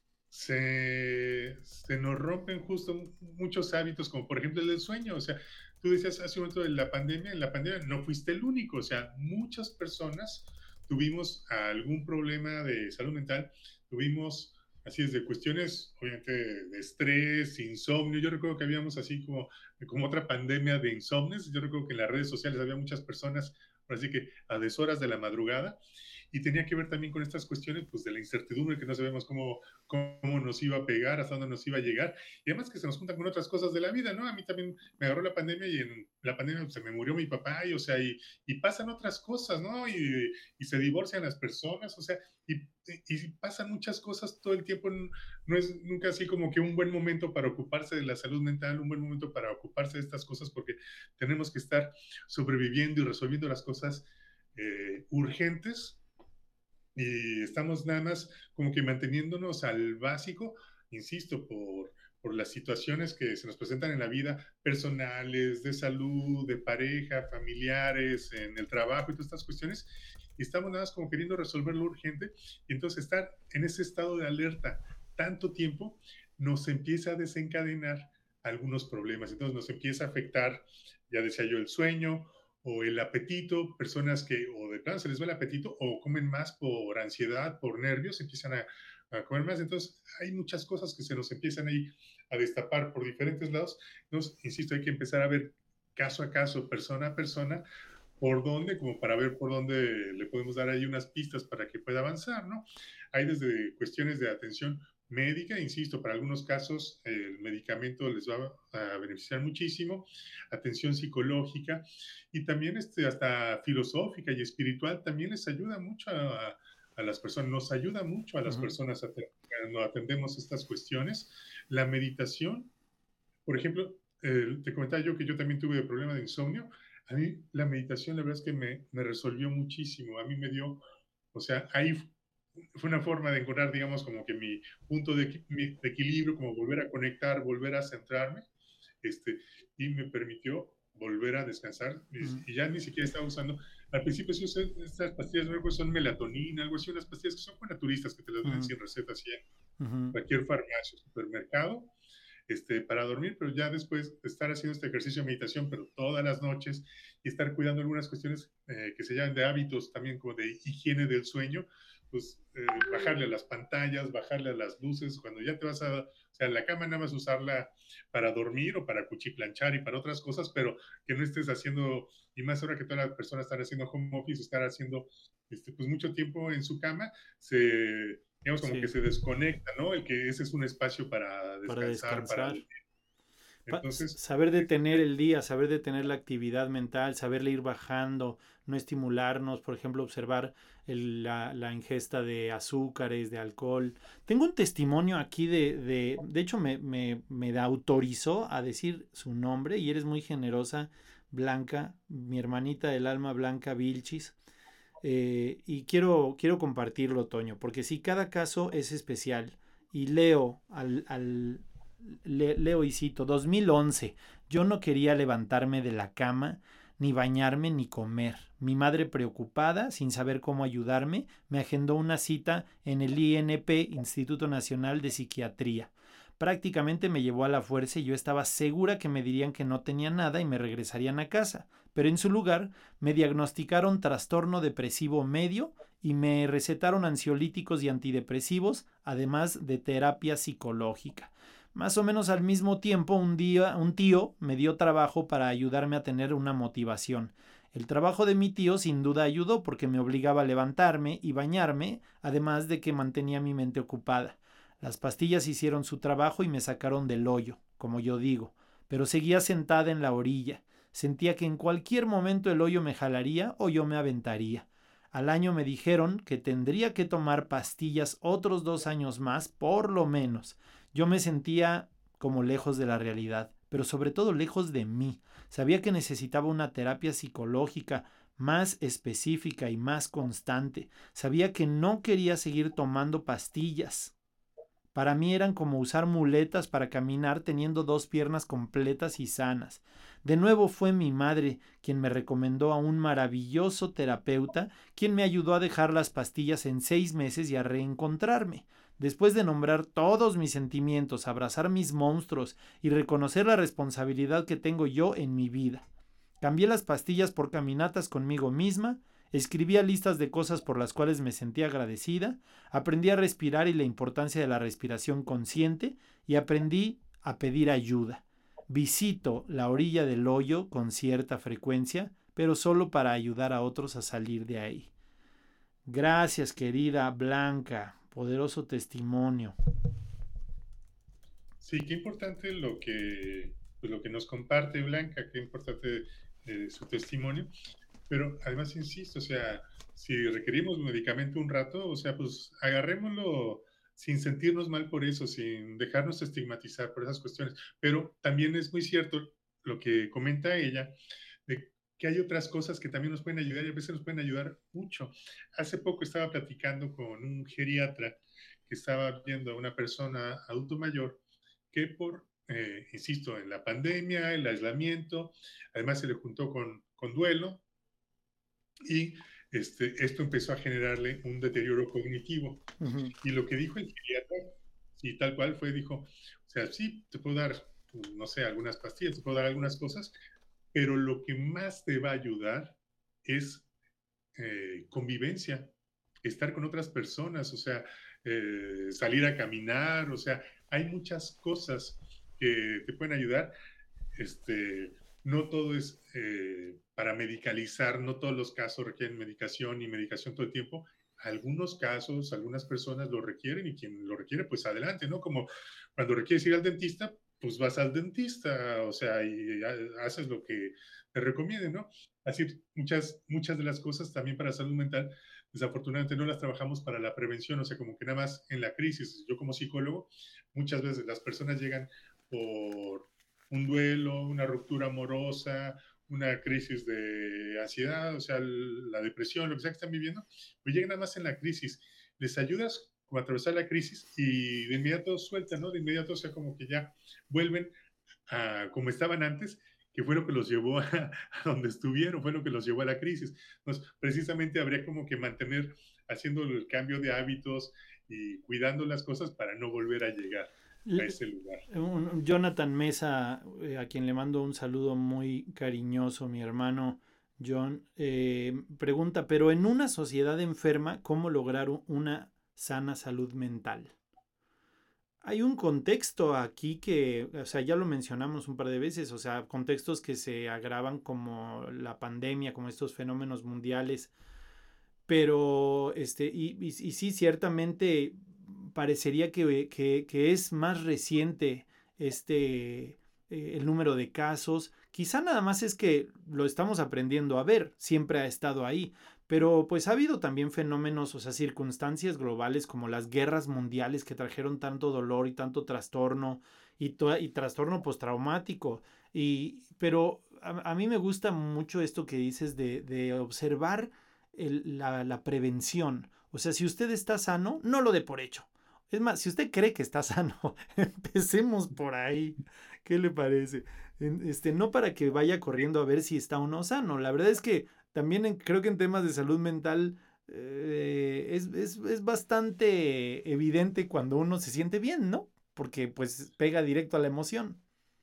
se nos rompen justo muchos hábitos, como por ejemplo el del sueño. O sea, tú decías hace un momento de la pandemia, en la pandemia no fuiste el único, o sea, muchas personas tuvimos algún problema de salud mental, tuvimos así desde cuestiones, obviamente, de estrés, insomnio. Yo recuerdo que habíamos así como otra pandemia de insomnios. Yo recuerdo que en las redes sociales había muchas personas, así que a deshoras de la madrugada, y tenía que ver también con estas cuestiones pues, de la incertidumbre, que no sabemos cómo nos iba a pegar, hasta dónde nos iba a llegar, y además que se nos juntan con otras cosas de la vida, ¿no? A mí también me agarró la pandemia y en la pandemia se me murió mi papá, y o sea, y pasan otras cosas, ¿no? Y se divorcian las personas, o sea, y pasan muchas cosas todo el tiempo, no es nunca así como que un buen momento para ocuparse de la salud mental, un buen momento para ocuparse de estas cosas, porque tenemos que estar sobreviviendo y resolviendo las cosas urgentes y estamos nada más como que manteniéndonos al básico, insisto, por las situaciones que se nos presentan en la vida, personales, de salud, de pareja, familiares, en el trabajo y todas estas cuestiones, y estamos nada más como queriendo resolver lo urgente, y entonces estar en ese estado de alerta tanto tiempo nos empieza a desencadenar algunos problemas, entonces nos empieza a afectar, ya decía yo, el sueño o el apetito, personas que o de plano se les va el apetito o comen más por ansiedad, por nervios, empiezan a comer más, entonces hay muchas cosas que se nos empiezan ahí a destapar por diferentes lados, entonces, insisto, hay que empezar a ver caso a caso, persona a persona, por dónde, como para ver por dónde le podemos dar ahí unas pistas para que pueda avanzar, ¿no? Hay desde cuestiones de atención médica, insisto, para algunos casos el medicamento les va a beneficiar muchísimo, atención psicológica y también hasta filosófica y espiritual también les ayuda mucho a las personas, nos ayuda mucho a las personas cuando atendemos estas cuestiones. La meditación, por ejemplo, te comentaba yo que yo también tuve problema de insomnio. A mí la meditación, la verdad es que me resolvió muchísimo. A mí me dio, o sea, ahí fue una forma de encontrar, digamos, como que mi punto de equilibrio, como volver a conectar, volver a centrarme, y me permitió volver a descansar. Y ya ni siquiera estaba usando. Al principio sí usé estas pastillas nuevas, son melatonina, algo así, unas pastillas que son para turistas que te las venden sin receta, así en cualquier farmacia, supermercado para dormir, pero ya después de estar haciendo este ejercicio de meditación, pero todas las noches, y estar cuidando algunas cuestiones que se llaman de hábitos, también como de higiene del sueño, pues bajarle a las pantallas, bajarle a las luces, cuando ya te vas o sea, la cama nada más usarla para dormir o para cuchiplanchar y para otras cosas, pero que no estés haciendo, y más ahora que todas las personas están haciendo home office, estar haciendo pues mucho tiempo en su cama, digamos como que se desconecta, ¿no? El que ese es un espacio para descansar, para dormir. Entonces, saber detener el día, saber detener la actividad mental, saberle ir bajando, no estimularnos, por ejemplo, observar la ingesta de azúcares, de alcohol. Tengo un testimonio aquí de hecho me autorizó a decir su nombre y eres muy generosa, Blanca, mi hermanita del alma, Blanca Vilchis. Y quiero compartirlo, Toño, porque sí, cada caso es especial. Y leo leo y cito, 2011, yo no quería levantarme de la cama, ni bañarme, ni comer. Mi madre, preocupada, sin saber cómo ayudarme, me agendó una cita en el INP, Instituto Nacional de Psiquiatría. Prácticamente me llevó a la fuerza y yo estaba segura que me dirían que no tenía nada y me regresarían a casa, pero en su lugar me diagnosticaron trastorno depresivo medio y me recetaron ansiolíticos y antidepresivos, además de terapia psicológica. Más o menos al mismo tiempo, un tío me dio trabajo para ayudarme a tener una motivación. El trabajo de mi tío sin duda ayudó porque me obligaba a levantarme y bañarme, además de que mantenía mi mente ocupada. Las pastillas hicieron su trabajo y me sacaron del hoyo, como yo digo, pero seguía sentada en la orilla. Sentía que en cualquier momento el hoyo me jalaría o yo me aventaría. Al año me dijeron que tendría que tomar pastillas otros 2 años más, por lo menos. Yo me sentía como lejos de la realidad, pero sobre todo lejos de mí. Sabía que necesitaba una terapia psicológica más específica y más constante. Sabía que no quería seguir tomando pastillas. Para mí eran como usar muletas para caminar teniendo 2 piernas completas y sanas. De nuevo fue mi madre quien me recomendó a un maravilloso terapeuta, quien me ayudó a dejar las pastillas en 6 meses y a reencontrarme. Después de nombrar todos mis sentimientos, abrazar mis monstruos y reconocer la responsabilidad que tengo yo en mi vida. Cambié las pastillas por caminatas conmigo misma, escribía listas de cosas por las cuales me sentía agradecida, aprendí a respirar y la importancia de la respiración consciente y aprendí a pedir ayuda. Visito la orilla del hoyo con cierta frecuencia, pero solo para ayudar a otros a salir de ahí. Gracias, querida Blanca. Poderoso testimonio. Sí, qué importante lo que nos comparte Blanca, qué importante su testimonio. Pero además, insisto, o sea, si requerimos medicamento un rato, o sea, pues agarrémoslo sin sentirnos mal por eso, sin dejarnos estigmatizar por esas cuestiones. Pero también es muy cierto lo que comenta ella, de que hay otras cosas que también nos pueden ayudar y a veces nos pueden ayudar mucho. Hace poco estaba platicando con un geriatra que estaba viendo a una persona adulto mayor que por, insisto, en la pandemia, el aislamiento, además se le juntó con duelo y esto empezó a generarle un deterioro cognitivo. Ujú. Y lo que dijo el geriatra, sí, tal cual fue, dijo, o sea, sí, te puedo dar, no sé, algunas pastillas, te puedo dar algunas cosas, pero lo que más te va a ayudar es convivencia, estar con otras personas, o sea, salir a caminar, o sea, hay muchas cosas que te pueden ayudar. No todo es para medicalizar, no todos los casos requieren medicación y medicación todo el tiempo. Algunos casos, algunas personas lo requieren y quien lo requiere, pues adelante, ¿no? Como cuando requieres ir al dentista, pues vas al dentista, o sea, y haces lo que te recomienden, ¿no? Así, muchas de las cosas también para salud mental, desafortunadamente no las trabajamos para la prevención, o sea, como que nada más en la crisis. Yo como psicólogo, muchas veces las personas llegan por un duelo, una ruptura amorosa, una crisis de ansiedad, o sea, la depresión, lo que sea que están viviendo, pues llegan nada más en la crisis. Les ayudas como a atravesar la crisis y de inmediato sueltan, ¿no? De inmediato, o sea, como que ya vuelven a como estaban antes, que fue lo que los llevó a donde estuvieron, fue lo que los llevó a la crisis. Entonces, precisamente habría como que mantener haciendo el cambio de hábitos y cuidando las cosas para no volver a llegar a ese lugar. Jonathan Mesa, a quien le mando un saludo muy cariñoso, mi hermano John, pregunta, pero en una sociedad enferma, ¿cómo lograr una sana salud mental? Hay un contexto aquí que, o sea, ya lo mencionamos un par de veces, o sea, contextos que se agravan como la pandemia, como estos fenómenos mundiales, pero, y sí, ciertamente parecería que es más reciente el número de casos. Quizá nada más es que lo estamos aprendiendo a ver, siempre ha estado ahí, pero pues ha habido también fenómenos, o sea, circunstancias globales como las guerras mundiales que trajeron tanto dolor y tanto trastorno y trastorno postraumático. Pero a mí me gusta mucho esto que dices de observar la prevención. O sea, si usted está sano, no lo dé por hecho. Es más, si usted cree que está sano, empecemos por ahí. ¿Qué le parece? No para que vaya corriendo a ver si está o no sano. La verdad es que también creo que en temas de salud mental es bastante evidente cuando uno se siente bien, ¿no? Porque pues pega directo a la emoción.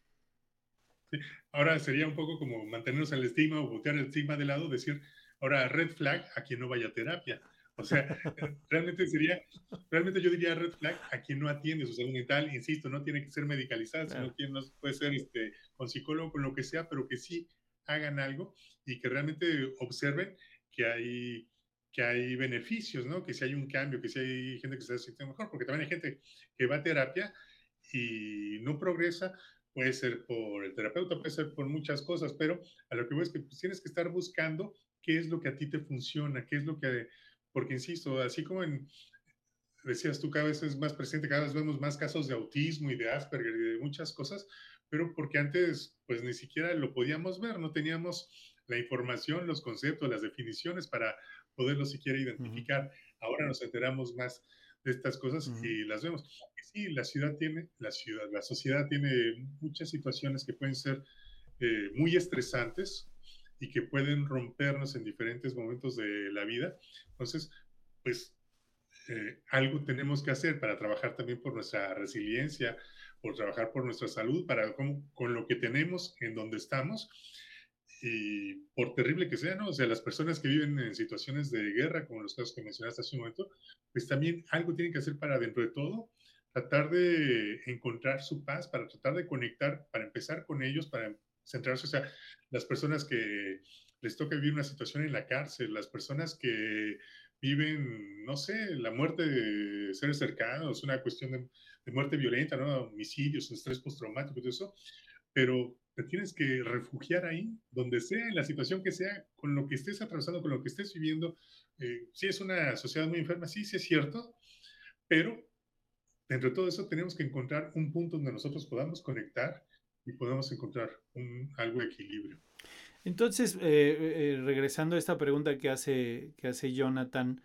Sí. Ahora sería un poco como mantenernos en el estigma o botear el estigma de lado, decir, ahora red flag a quien no vaya a terapia. O sea, realmente yo diría red flag a quien no atiende su salud mental, insisto, no tiene que ser medicalizada, Claro. sino quien no puede ser con psicólogo, con lo que sea, pero que sí hagan algo y que realmente observen que hay beneficios, ¿no? Que si hay un cambio, que si hay gente que se siente mejor, porque también hay gente que va a terapia y no progresa, puede ser por el terapeuta, puede ser por muchas cosas, pero a lo que voy es que pues, tienes que estar buscando qué es lo que a ti te funciona, qué es lo que, porque insisto, así como decías tú, cada vez es más presente, cada vez vemos más casos de autismo y de Asperger y de muchas cosas, pero porque antes pues ni siquiera lo podíamos ver, no teníamos la información, los conceptos, las definiciones para poderlo siquiera Uh-huh. identificar. Ahora nos enteramos más de estas cosas Uh-huh. y las vemos. Sí, la sociedad tiene muchas situaciones que pueden ser muy estresantes y que pueden rompernos en diferentes momentos de la vida. Entonces, pues algo tenemos que hacer para trabajar también por nuestra resiliencia, por trabajar por nuestra salud, para con lo que tenemos en donde estamos. Y por terrible que sea, ¿no? O sea, las personas que viven en situaciones de guerra, como los casos que mencionaste hace un momento, pues también algo tienen que hacer para, dentro de todo, tratar de encontrar su paz, para tratar de conectar, para empezar con ellos, para centrarse, o sea, las personas que les toca vivir una situación en la cárcel, las personas que viven, no sé, la muerte de seres cercanos, una cuestión de muerte violenta, ¿no? Homicidios, estrés postraumático, todo eso, pero te tienes que refugiar ahí, donde sea, en la situación que sea, con lo que estés atravesando, con lo que estés viviendo. Sí es una sociedad muy enferma, sí, sí es cierto, pero dentro de todo eso tenemos que encontrar un punto donde nosotros podamos conectar y podamos encontrar algo de equilibrio. Entonces, regresando a esta pregunta que hace Jonathan,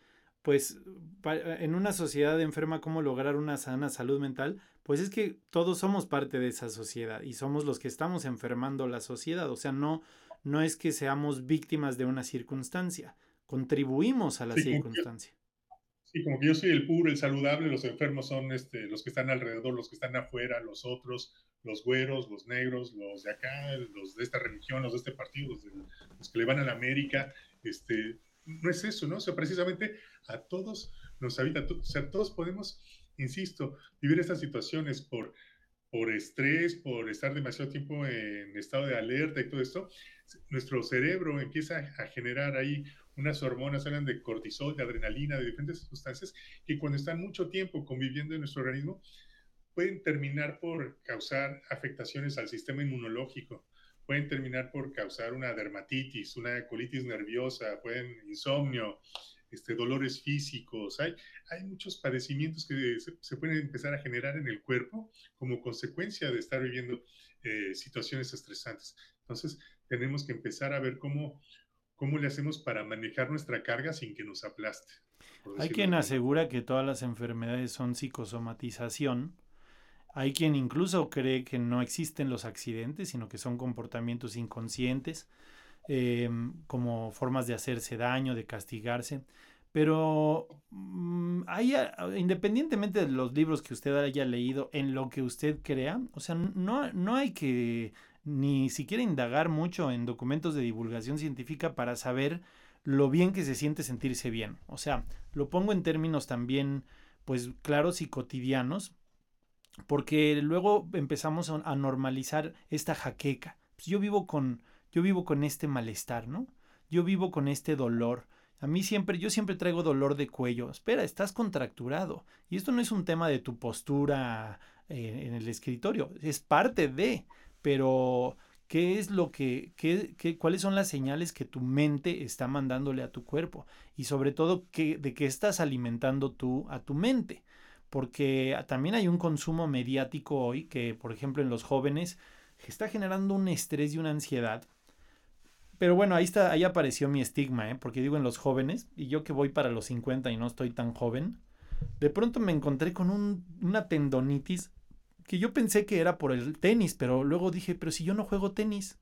pues en una sociedad enferma, ¿cómo lograr una sana salud mental? Pues es que todos somos parte de esa sociedad y somos los que estamos enfermando la sociedad. O sea, no es que seamos víctimas de una circunstancia, contribuimos a la Sí, circunstancia. sí, como que yo soy el puro, el saludable, los enfermos son los que están alrededor, los que están afuera, los otros, los güeros, los negros, los de acá, los de esta religión, los de este partido, los que le van a la América. No es eso, ¿no? O sea, precisamente a todos nos habita, o sea, todos podemos, insisto, vivir estas situaciones por estrés, por estar demasiado tiempo en estado de alerta y todo esto. Nuestro cerebro empieza a generar ahí unas hormonas, hablan de cortisol, de adrenalina, de diferentes sustancias, que cuando están mucho tiempo conviviendo en nuestro organismo, pueden terminar por causar afectaciones al sistema inmunológico, pueden terminar por causar una dermatitis, una colitis nerviosa, pueden insomnio, dolores físicos. Hay muchos padecimientos que se pueden empezar a generar en el cuerpo como consecuencia de estar viviendo situaciones estresantes. Entonces, tenemos que empezar a ver cómo le hacemos para manejar nuestra carga sin que nos aplaste. Hay quien asegura que todas las enfermedades son psicosomatización. Hay quien incluso cree que no existen los accidentes, sino que son comportamientos inconscientes, como formas de hacerse daño, de castigarse. Pero independientemente de los libros que usted haya leído, en lo que usted crea, o sea, no hay que ni siquiera indagar mucho en documentos de divulgación científica para saber lo bien que se siente sentirse bien. O sea, lo pongo en términos también, pues, claros y cotidianos, porque luego empezamos a normalizar esta jaqueca. Pues yo vivo con este malestar, ¿no? Yo vivo con este dolor. Yo siempre traigo dolor de cuello. Espera, estás contracturado. Y esto no es un tema de tu postura en el escritorio, es parte de, pero ¿qué es lo cuáles son las señales que tu mente está mandándole a tu cuerpo? Y sobre todo, de qué estás alimentando tú a tu mente. Porque también hay un consumo mediático hoy que, por ejemplo, en los jóvenes está generando un estrés y una ansiedad. Pero bueno, ahí apareció mi estigma, porque digo en los jóvenes, y yo que voy para los 50 y no estoy tan joven, de pronto me encontré con una tendonitis que yo pensé que era por el tenis, pero luego dije, pero si yo no juego tenis.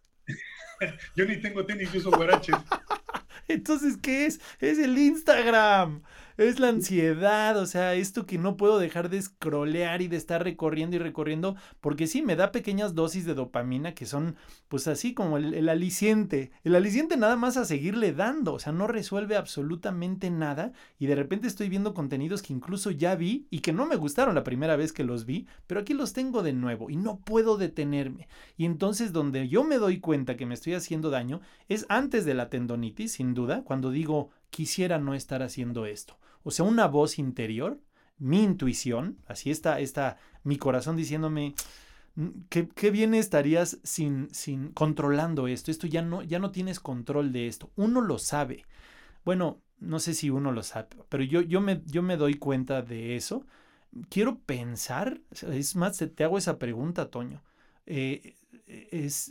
Yo ni tengo tenis, yo uso guaraches. Entonces, ¿qué es? Es el Instagram. Es la ansiedad, o sea, esto que no puedo dejar de scrollear y de estar recorriendo y recorriendo, porque sí, me da pequeñas dosis de dopamina que son, pues así como el aliciente. El aliciente nada más a seguirle dando, o sea, no resuelve absolutamente nada y de repente estoy viendo contenidos que incluso ya vi y que no me gustaron la primera vez que los vi, pero aquí los tengo de nuevo y no puedo detenerme. Y entonces donde yo me doy cuenta que me estoy haciendo daño es antes de la tendonitis, sin duda, cuando digo, quisiera no estar haciendo esto. O sea, una voz interior, mi intuición, así está mi corazón diciéndome, qué bien estarías sin controlando esto. Esto ya no tienes control de esto. Uno lo sabe. Bueno, no sé si uno lo sabe, pero yo me doy cuenta de eso. Quiero pensar, es más, te hago esa pregunta, Toño. Es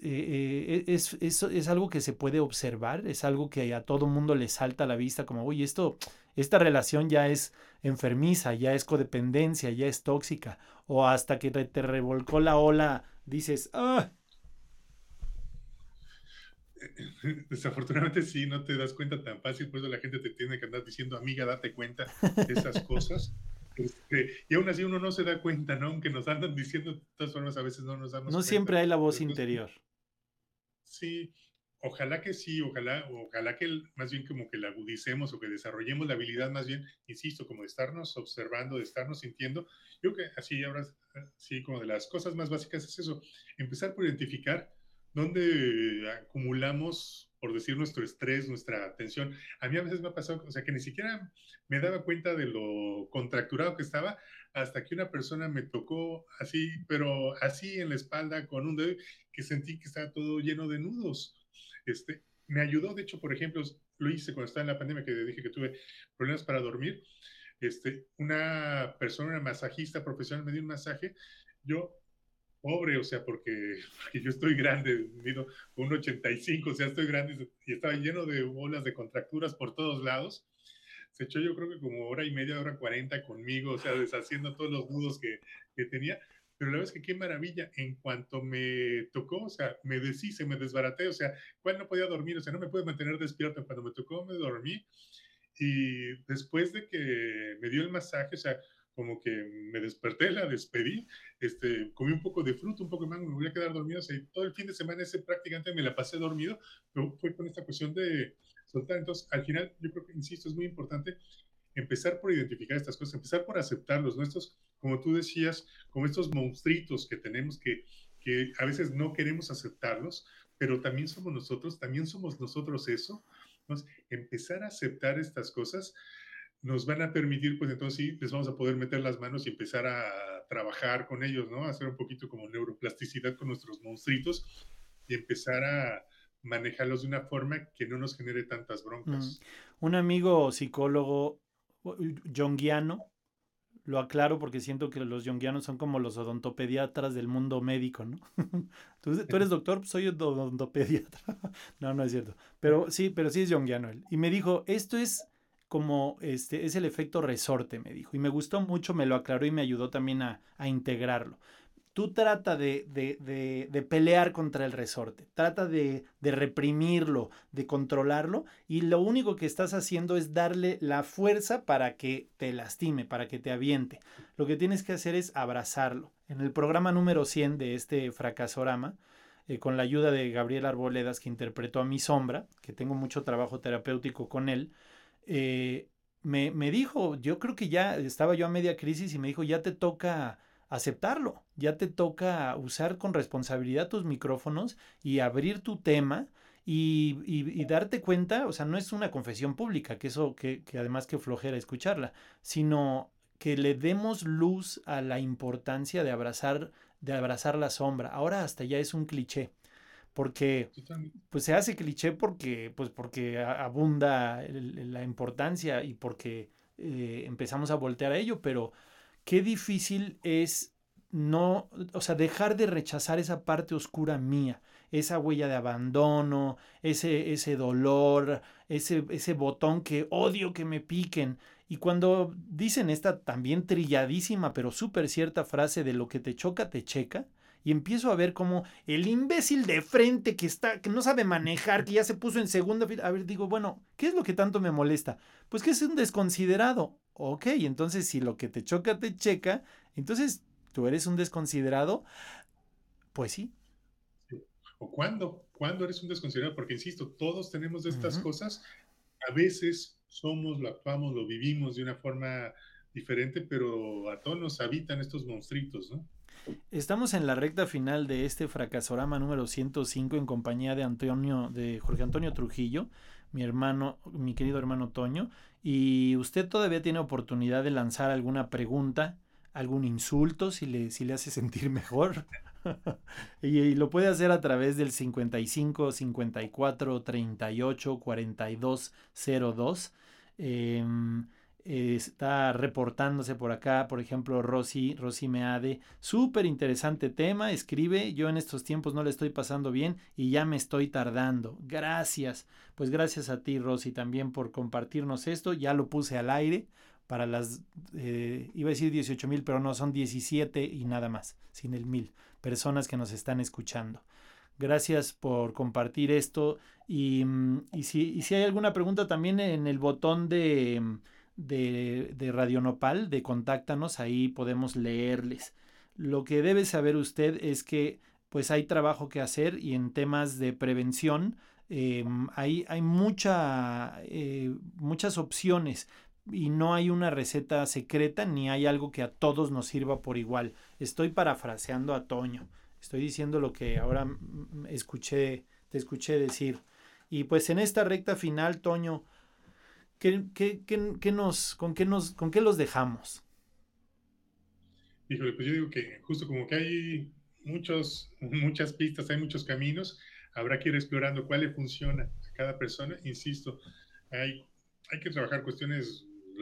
algo que se puede observar, es algo que a todo mundo le salta a la vista como, oye, esta relación ya es enfermiza, ya es codependencia, ya es tóxica, o hasta que te revolcó la ola, dices, ¡ah! Desafortunadamente sí, no te das cuenta tan fácil, por eso la gente te tiene que andar diciendo, amiga, date cuenta de esas cosas. Y aún así uno no se da cuenta, ¿no? Aunque nos andan diciendo, de todas formas, a veces no nos damos No cuenta. siempre hay la voz interior. Sí, ojalá que sí, ojalá que más bien como que la agudicemos o que desarrollemos la habilidad más bien, insisto, como de estarnos observando, de estarnos sintiendo. Yo creo que así ahora, sí, como de las cosas más básicas es eso, empezar por identificar dónde acumulamos, por decir, nuestro estrés, nuestra tensión. A mí a veces me ha pasado, o sea, que ni siquiera me daba cuenta de lo contracturado que estaba hasta que una persona me tocó así, pero así en la espalda con un dedo que sentí que estaba todo lleno de nudos. Me ayudó, de hecho, por ejemplo, lo hice cuando estaba en la pandemia, que dije que tuve problemas para dormir. Una persona, una masajista profesional me dio un masaje. Yo, pobre, o sea, porque yo estoy grande, mido 1,85, o sea, estoy grande y estaba lleno de bolas de contracturas por todos lados. se echó yo creo que como hora y media, hora 40 conmigo, o sea, deshaciendo todos los nudos que tenía. Pero la verdad es que qué maravilla, en cuanto me tocó, o sea, me deshice, me desbaraté, o sea, ¿cuál no podía dormir? O sea, no me pude mantener despierto. Cuando me tocó, me dormí. Y después de que me dio el masaje, o sea, como que me desperté, la despedí, comí un poco de fruta, un poco de mango, me voy a quedar dormido, o sea, todo el fin de semana ese prácticamente me la pasé dormido, pero fue con esta cuestión de soltar. Entonces, al final, yo creo que, insisto, es muy importante empezar por identificar estas cosas, empezar por aceptarlos, nuestros, como tú decías, como estos monstruitos que tenemos que a veces no queremos aceptarlos, pero también somos nosotros eso. Entonces, empezar a aceptar estas cosas nos van a permitir, pues entonces sí, les vamos a poder meter las manos y empezar a trabajar con ellos, ¿no? Hacer un poquito como neuroplasticidad con nuestros monstruitos y empezar a manejarlos de una forma que no nos genere tantas broncas. Un amigo psicólogo junguiano, lo aclaro porque siento que los junguianos son como los odontopediatras del mundo médico, ¿no? ¿Tú eres doctor, pues soy odontopediatra. No, no es cierto. Pero sí es junguiano él. Y me dijo, esto es como, es el efecto resorte, me dijo. Y me gustó mucho, me lo aclaró y me ayudó también a integrarlo. Tú trata de pelear contra el resorte, trata de reprimirlo, de controlarlo, y lo único que estás haciendo es darle la fuerza para que te lastime, para que te aviente. Lo que tienes que hacer es abrazarlo. En el programa número 100 de este Fracasorama, con la ayuda de Gabriel Arboledas, que interpretó a mi sombra, que tengo mucho trabajo terapéutico con él, me dijo, yo creo que ya estaba yo a media crisis y me dijo, ya te toca aceptarlo, ya te toca usar con responsabilidad tus micrófonos y abrir tu tema y darte cuenta, o sea, no es una confesión pública, que eso, que además que flojera escucharla, sino que le demos luz a la importancia de abrazar la sombra. Ahora hasta ya es un cliché, porque pues se hace cliché porque abunda la importancia y porque empezamos a voltear a ello, pero qué difícil es no, o sea, dejar de rechazar esa parte oscura mía, esa huella de abandono, ese dolor, ese botón que odio que me piquen. Y cuando dicen esta también trilladísima pero súper cierta frase de lo que te choca, te checa, y empiezo a ver como el imbécil de frente que no sabe manejar, que ya se puso en segunda fila. A ver, digo, bueno, ¿qué es lo que tanto me molesta? Pues que es un desconsiderado. Ok, entonces si lo que te choca te checa, entonces tú eres un desconsiderado, pues sí. ¿O cuándo eres un desconsiderado? Porque, insisto, todos tenemos de estas cosas. A veces somos, lo actuamos, lo vivimos de una forma diferente, pero a todos nos habitan estos monstruitos, ¿no? Estamos en la recta final de este Fracasorama número 105 en compañía de Jorge Antonio Trujillo, mi querido hermano Toño, y usted todavía tiene oportunidad de lanzar alguna pregunta, algún insulto, si le hace sentir mejor. y lo puede hacer a través del 55 54 38 42 02. Está reportándose por acá, por ejemplo, Rosy Meade. Súper interesante tema, escribe, yo en estos tiempos no le estoy pasando bien y ya me estoy tardando. Gracias, pues gracias a ti, Rosy, también por compartirnos esto. Ya lo puse al aire para las, iba a decir 18,000, pero no, son 17 y nada más, sin el 1,000 personas que nos están escuchando. Gracias por compartir esto y si hay alguna pregunta también en el botón de Radio Nopal, de contáctanos, ahí podemos leerles. Lo que debe saber usted es que pues hay trabajo que hacer y en temas de prevención hay muchas opciones y no hay una receta secreta ni hay algo que a todos nos sirva por igual. Estoy parafraseando a Toño, estoy diciendo lo que ahora te escuché decir. Y pues en esta recta final, Toño, ¿con qué los dejamos? Híjole, pues yo digo que justo como que hay muchas pistas, hay muchos caminos, habrá que ir explorando cuál le funciona a cada persona. Insisto, hay que trabajar cuestiones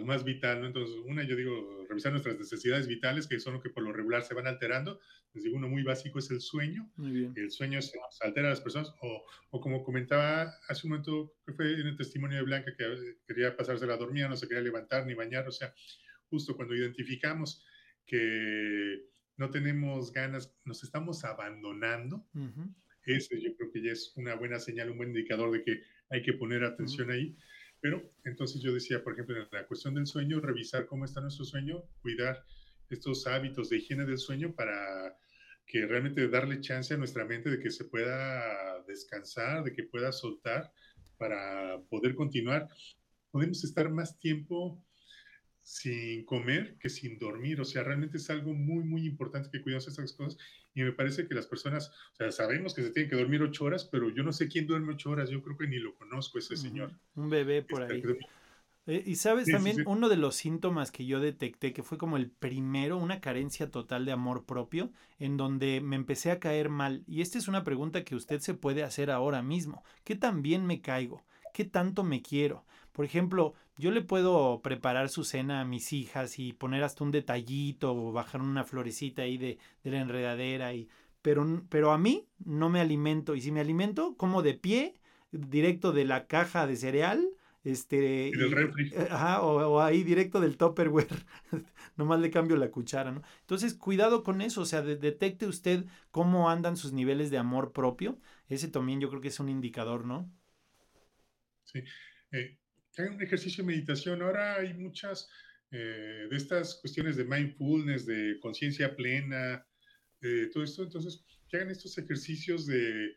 lo más vital, ¿no? Entonces, yo digo, revisar nuestras necesidades vitales, que son lo que por lo regular se van alterando. Les digo, uno muy básico es el sueño. Muy bien. El sueño se altera a las personas, o como comentaba hace un momento, que fue en el testimonio de Blanca, que quería pasársela a dormir, no se quería levantar ni bañar, o sea, justo cuando identificamos que no tenemos ganas, nos estamos abandonando, eso yo creo que ya es una buena señal, un buen indicador de que hay que poner atención ahí. Pero entonces yo decía, por ejemplo, en la cuestión del sueño, revisar cómo está nuestro sueño, cuidar estos hábitos de higiene del sueño para que realmente darle chance a nuestra mente de que se pueda descansar, de que pueda soltar para poder continuar. Podemos estar más tiempo sin comer que sin dormir, o sea, realmente es algo muy, muy importante que cuidemos estas cosas, y me parece que las personas, o sea, sabemos que se tienen que dormir 8 horas, pero yo no sé quién duerme 8 horas, yo creo que ni lo conozco ese señor. Un bebé por ahí. Y sabes, Sí, también sí. uno de los síntomas que yo detecté, que fue como el primero, una carencia total de amor propio, en donde me empecé a caer mal. Y esta es una pregunta que usted se puede hacer ahora mismo. ¿Qué tan bien me caigo? ¿Qué tanto me quiero? Por ejemplo, yo le puedo preparar su cena a mis hijas y poner hasta un detallito o bajar una florecita ahí de la enredadera, pero a mí no me alimento. Y si me alimento, como de pie, directo de la caja de cereal, Y del refri. o ahí directo del Tupperware. Nomás le cambio la cuchara, ¿no? Entonces, cuidado con eso. O sea, detecte usted cómo andan sus niveles de amor propio. Ese también yo creo que es un indicador, ¿no? Sí. Hagan un ejercicio de meditación. Ahora hay muchas de estas cuestiones de mindfulness, de conciencia plena, todo esto. Entonces, que hagan estos ejercicios de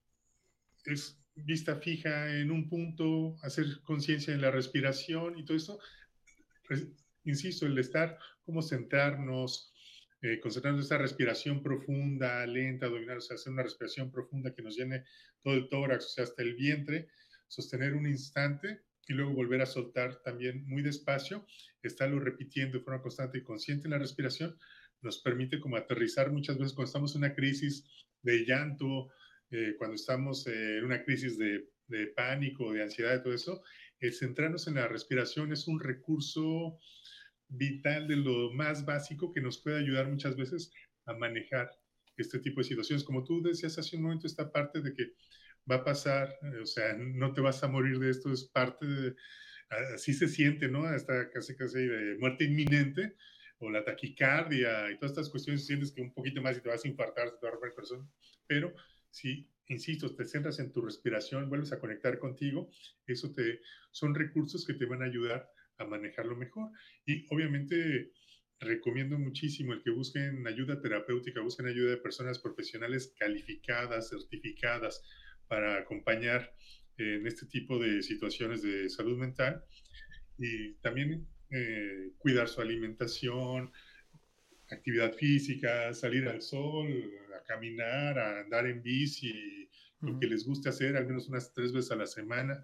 vista fija en un punto, hacer conciencia en la respiración y todo esto. Insisto, el estar como centrarnos, concentrarnos en esta respiración profunda, lenta, abdominal, o sea, hacer una respiración profunda que nos llene todo el tórax, o sea, hasta el vientre, sostener un instante y luego volver a soltar también muy despacio, estarlo repitiendo de forma constante y consciente en la respiración, nos permite como aterrizar muchas veces cuando estamos en una crisis de llanto, cuando estamos en una crisis de pánico, de ansiedad, de todo eso. El centrarnos en la respiración es un recurso vital, de lo más básico, que nos puede ayudar muchas veces a manejar este tipo de situaciones. Como tú decías hace un momento, esta parte de que va a pasar, o sea, no te vas a morir de esto, es parte de, así se siente, ¿no? Hasta casi de muerte inminente, o la taquicardia y todas estas cuestiones, sientes que un poquito más y te vas a infartar, te va a romper el corazón, pero si, insisto, te centras en tu respiración, vuelves a conectar contigo, eso son recursos que te van a ayudar a manejarlo mejor. Y obviamente recomiendo muchísimo el que busquen ayuda terapéutica, busquen ayuda de personas profesionales calificadas, certificadas, para acompañar en este tipo de situaciones de salud mental. Y también cuidar su alimentación, actividad física, salir al sol, a caminar, a andar en bici, lo que les guste hacer, al menos unas 3 veces a la semana,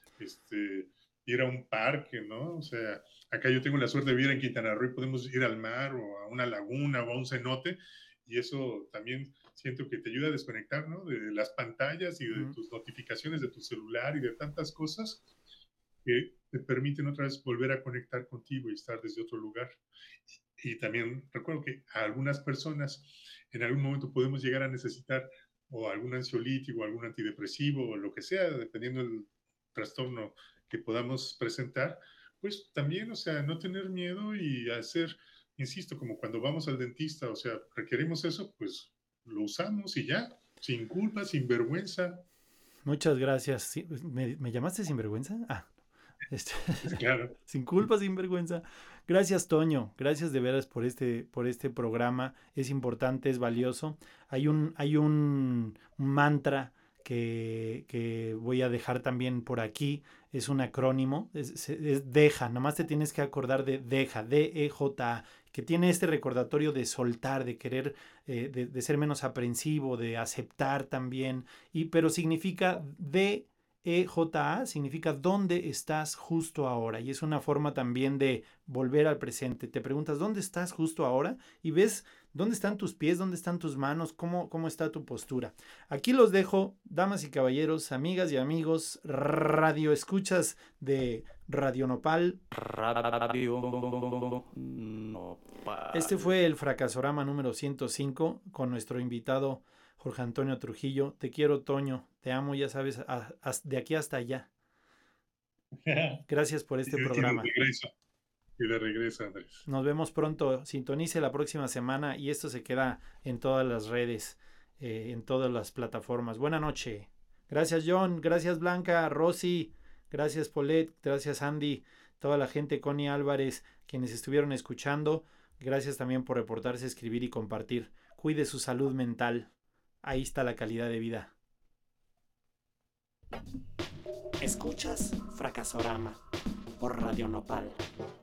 ir a un parque, ¿no? O sea, acá yo tengo la suerte de vivir en Quintana Roo y podemos ir al mar o a una laguna o a un cenote, y eso también siento que te ayuda a desconectar, ¿no? De las pantallas y de tus notificaciones de tu celular y de tantas cosas que te permiten otra vez volver a conectar contigo y estar desde otro lugar. Y también recuerdo que a algunas personas en algún momento podemos llegar a necesitar o algún ansiolítico, o algún antidepresivo, o lo que sea, dependiendo del trastorno que podamos presentar, pues también, o sea, no tener miedo y hacer, insisto, como cuando vamos al dentista, o sea, requerimos eso, pues lo usamos y ya, sin culpa, sin vergüenza. Muchas gracias. ¿Sí? ¿Me llamaste sin vergüenza? Claro. Sin culpa, sin vergüenza. Gracias, Toño. Gracias de veras por este programa. Es importante, es valioso. Hay un mantra que voy a dejar también por aquí. Es un acrónimo. Es DEJA. Nomás te tienes que acordar de DEJA. DEJA. Que tiene este recordatorio de soltar, de querer, de ser menos aprensivo, de aceptar también. Pero significa EJA significa ¿dónde estás justo ahora? Y es una forma también de volver al presente. Te preguntas ¿dónde estás justo ahora? Y ves dónde están tus pies, dónde están tus manos, cómo está tu postura. Aquí los dejo, damas y caballeros, amigas y amigos, radioescuchas de Radio Nopal. Radio Nopal. Este fue el Fracasorama número 105 con nuestro invitado Jorge Antonio Trujillo. Te quiero, Toño. Te amo, ya sabes, de aquí hasta allá. Gracias por este programa. Y de regreso, Andrés. Nos vemos pronto. Sintonice la próxima semana y esto se queda en todas las redes, en todas las plataformas. Buena noche. Gracias, John. Gracias, Blanca, Rosy. Gracias, Paulette. Gracias, Andy. Toda la gente, Connie Álvarez, quienes estuvieron escuchando. Gracias también por reportarse, escribir y compartir. Cuide su salud mental. Ahí está la calidad de vida. Escuchas Fracasorama por Radio Nopal.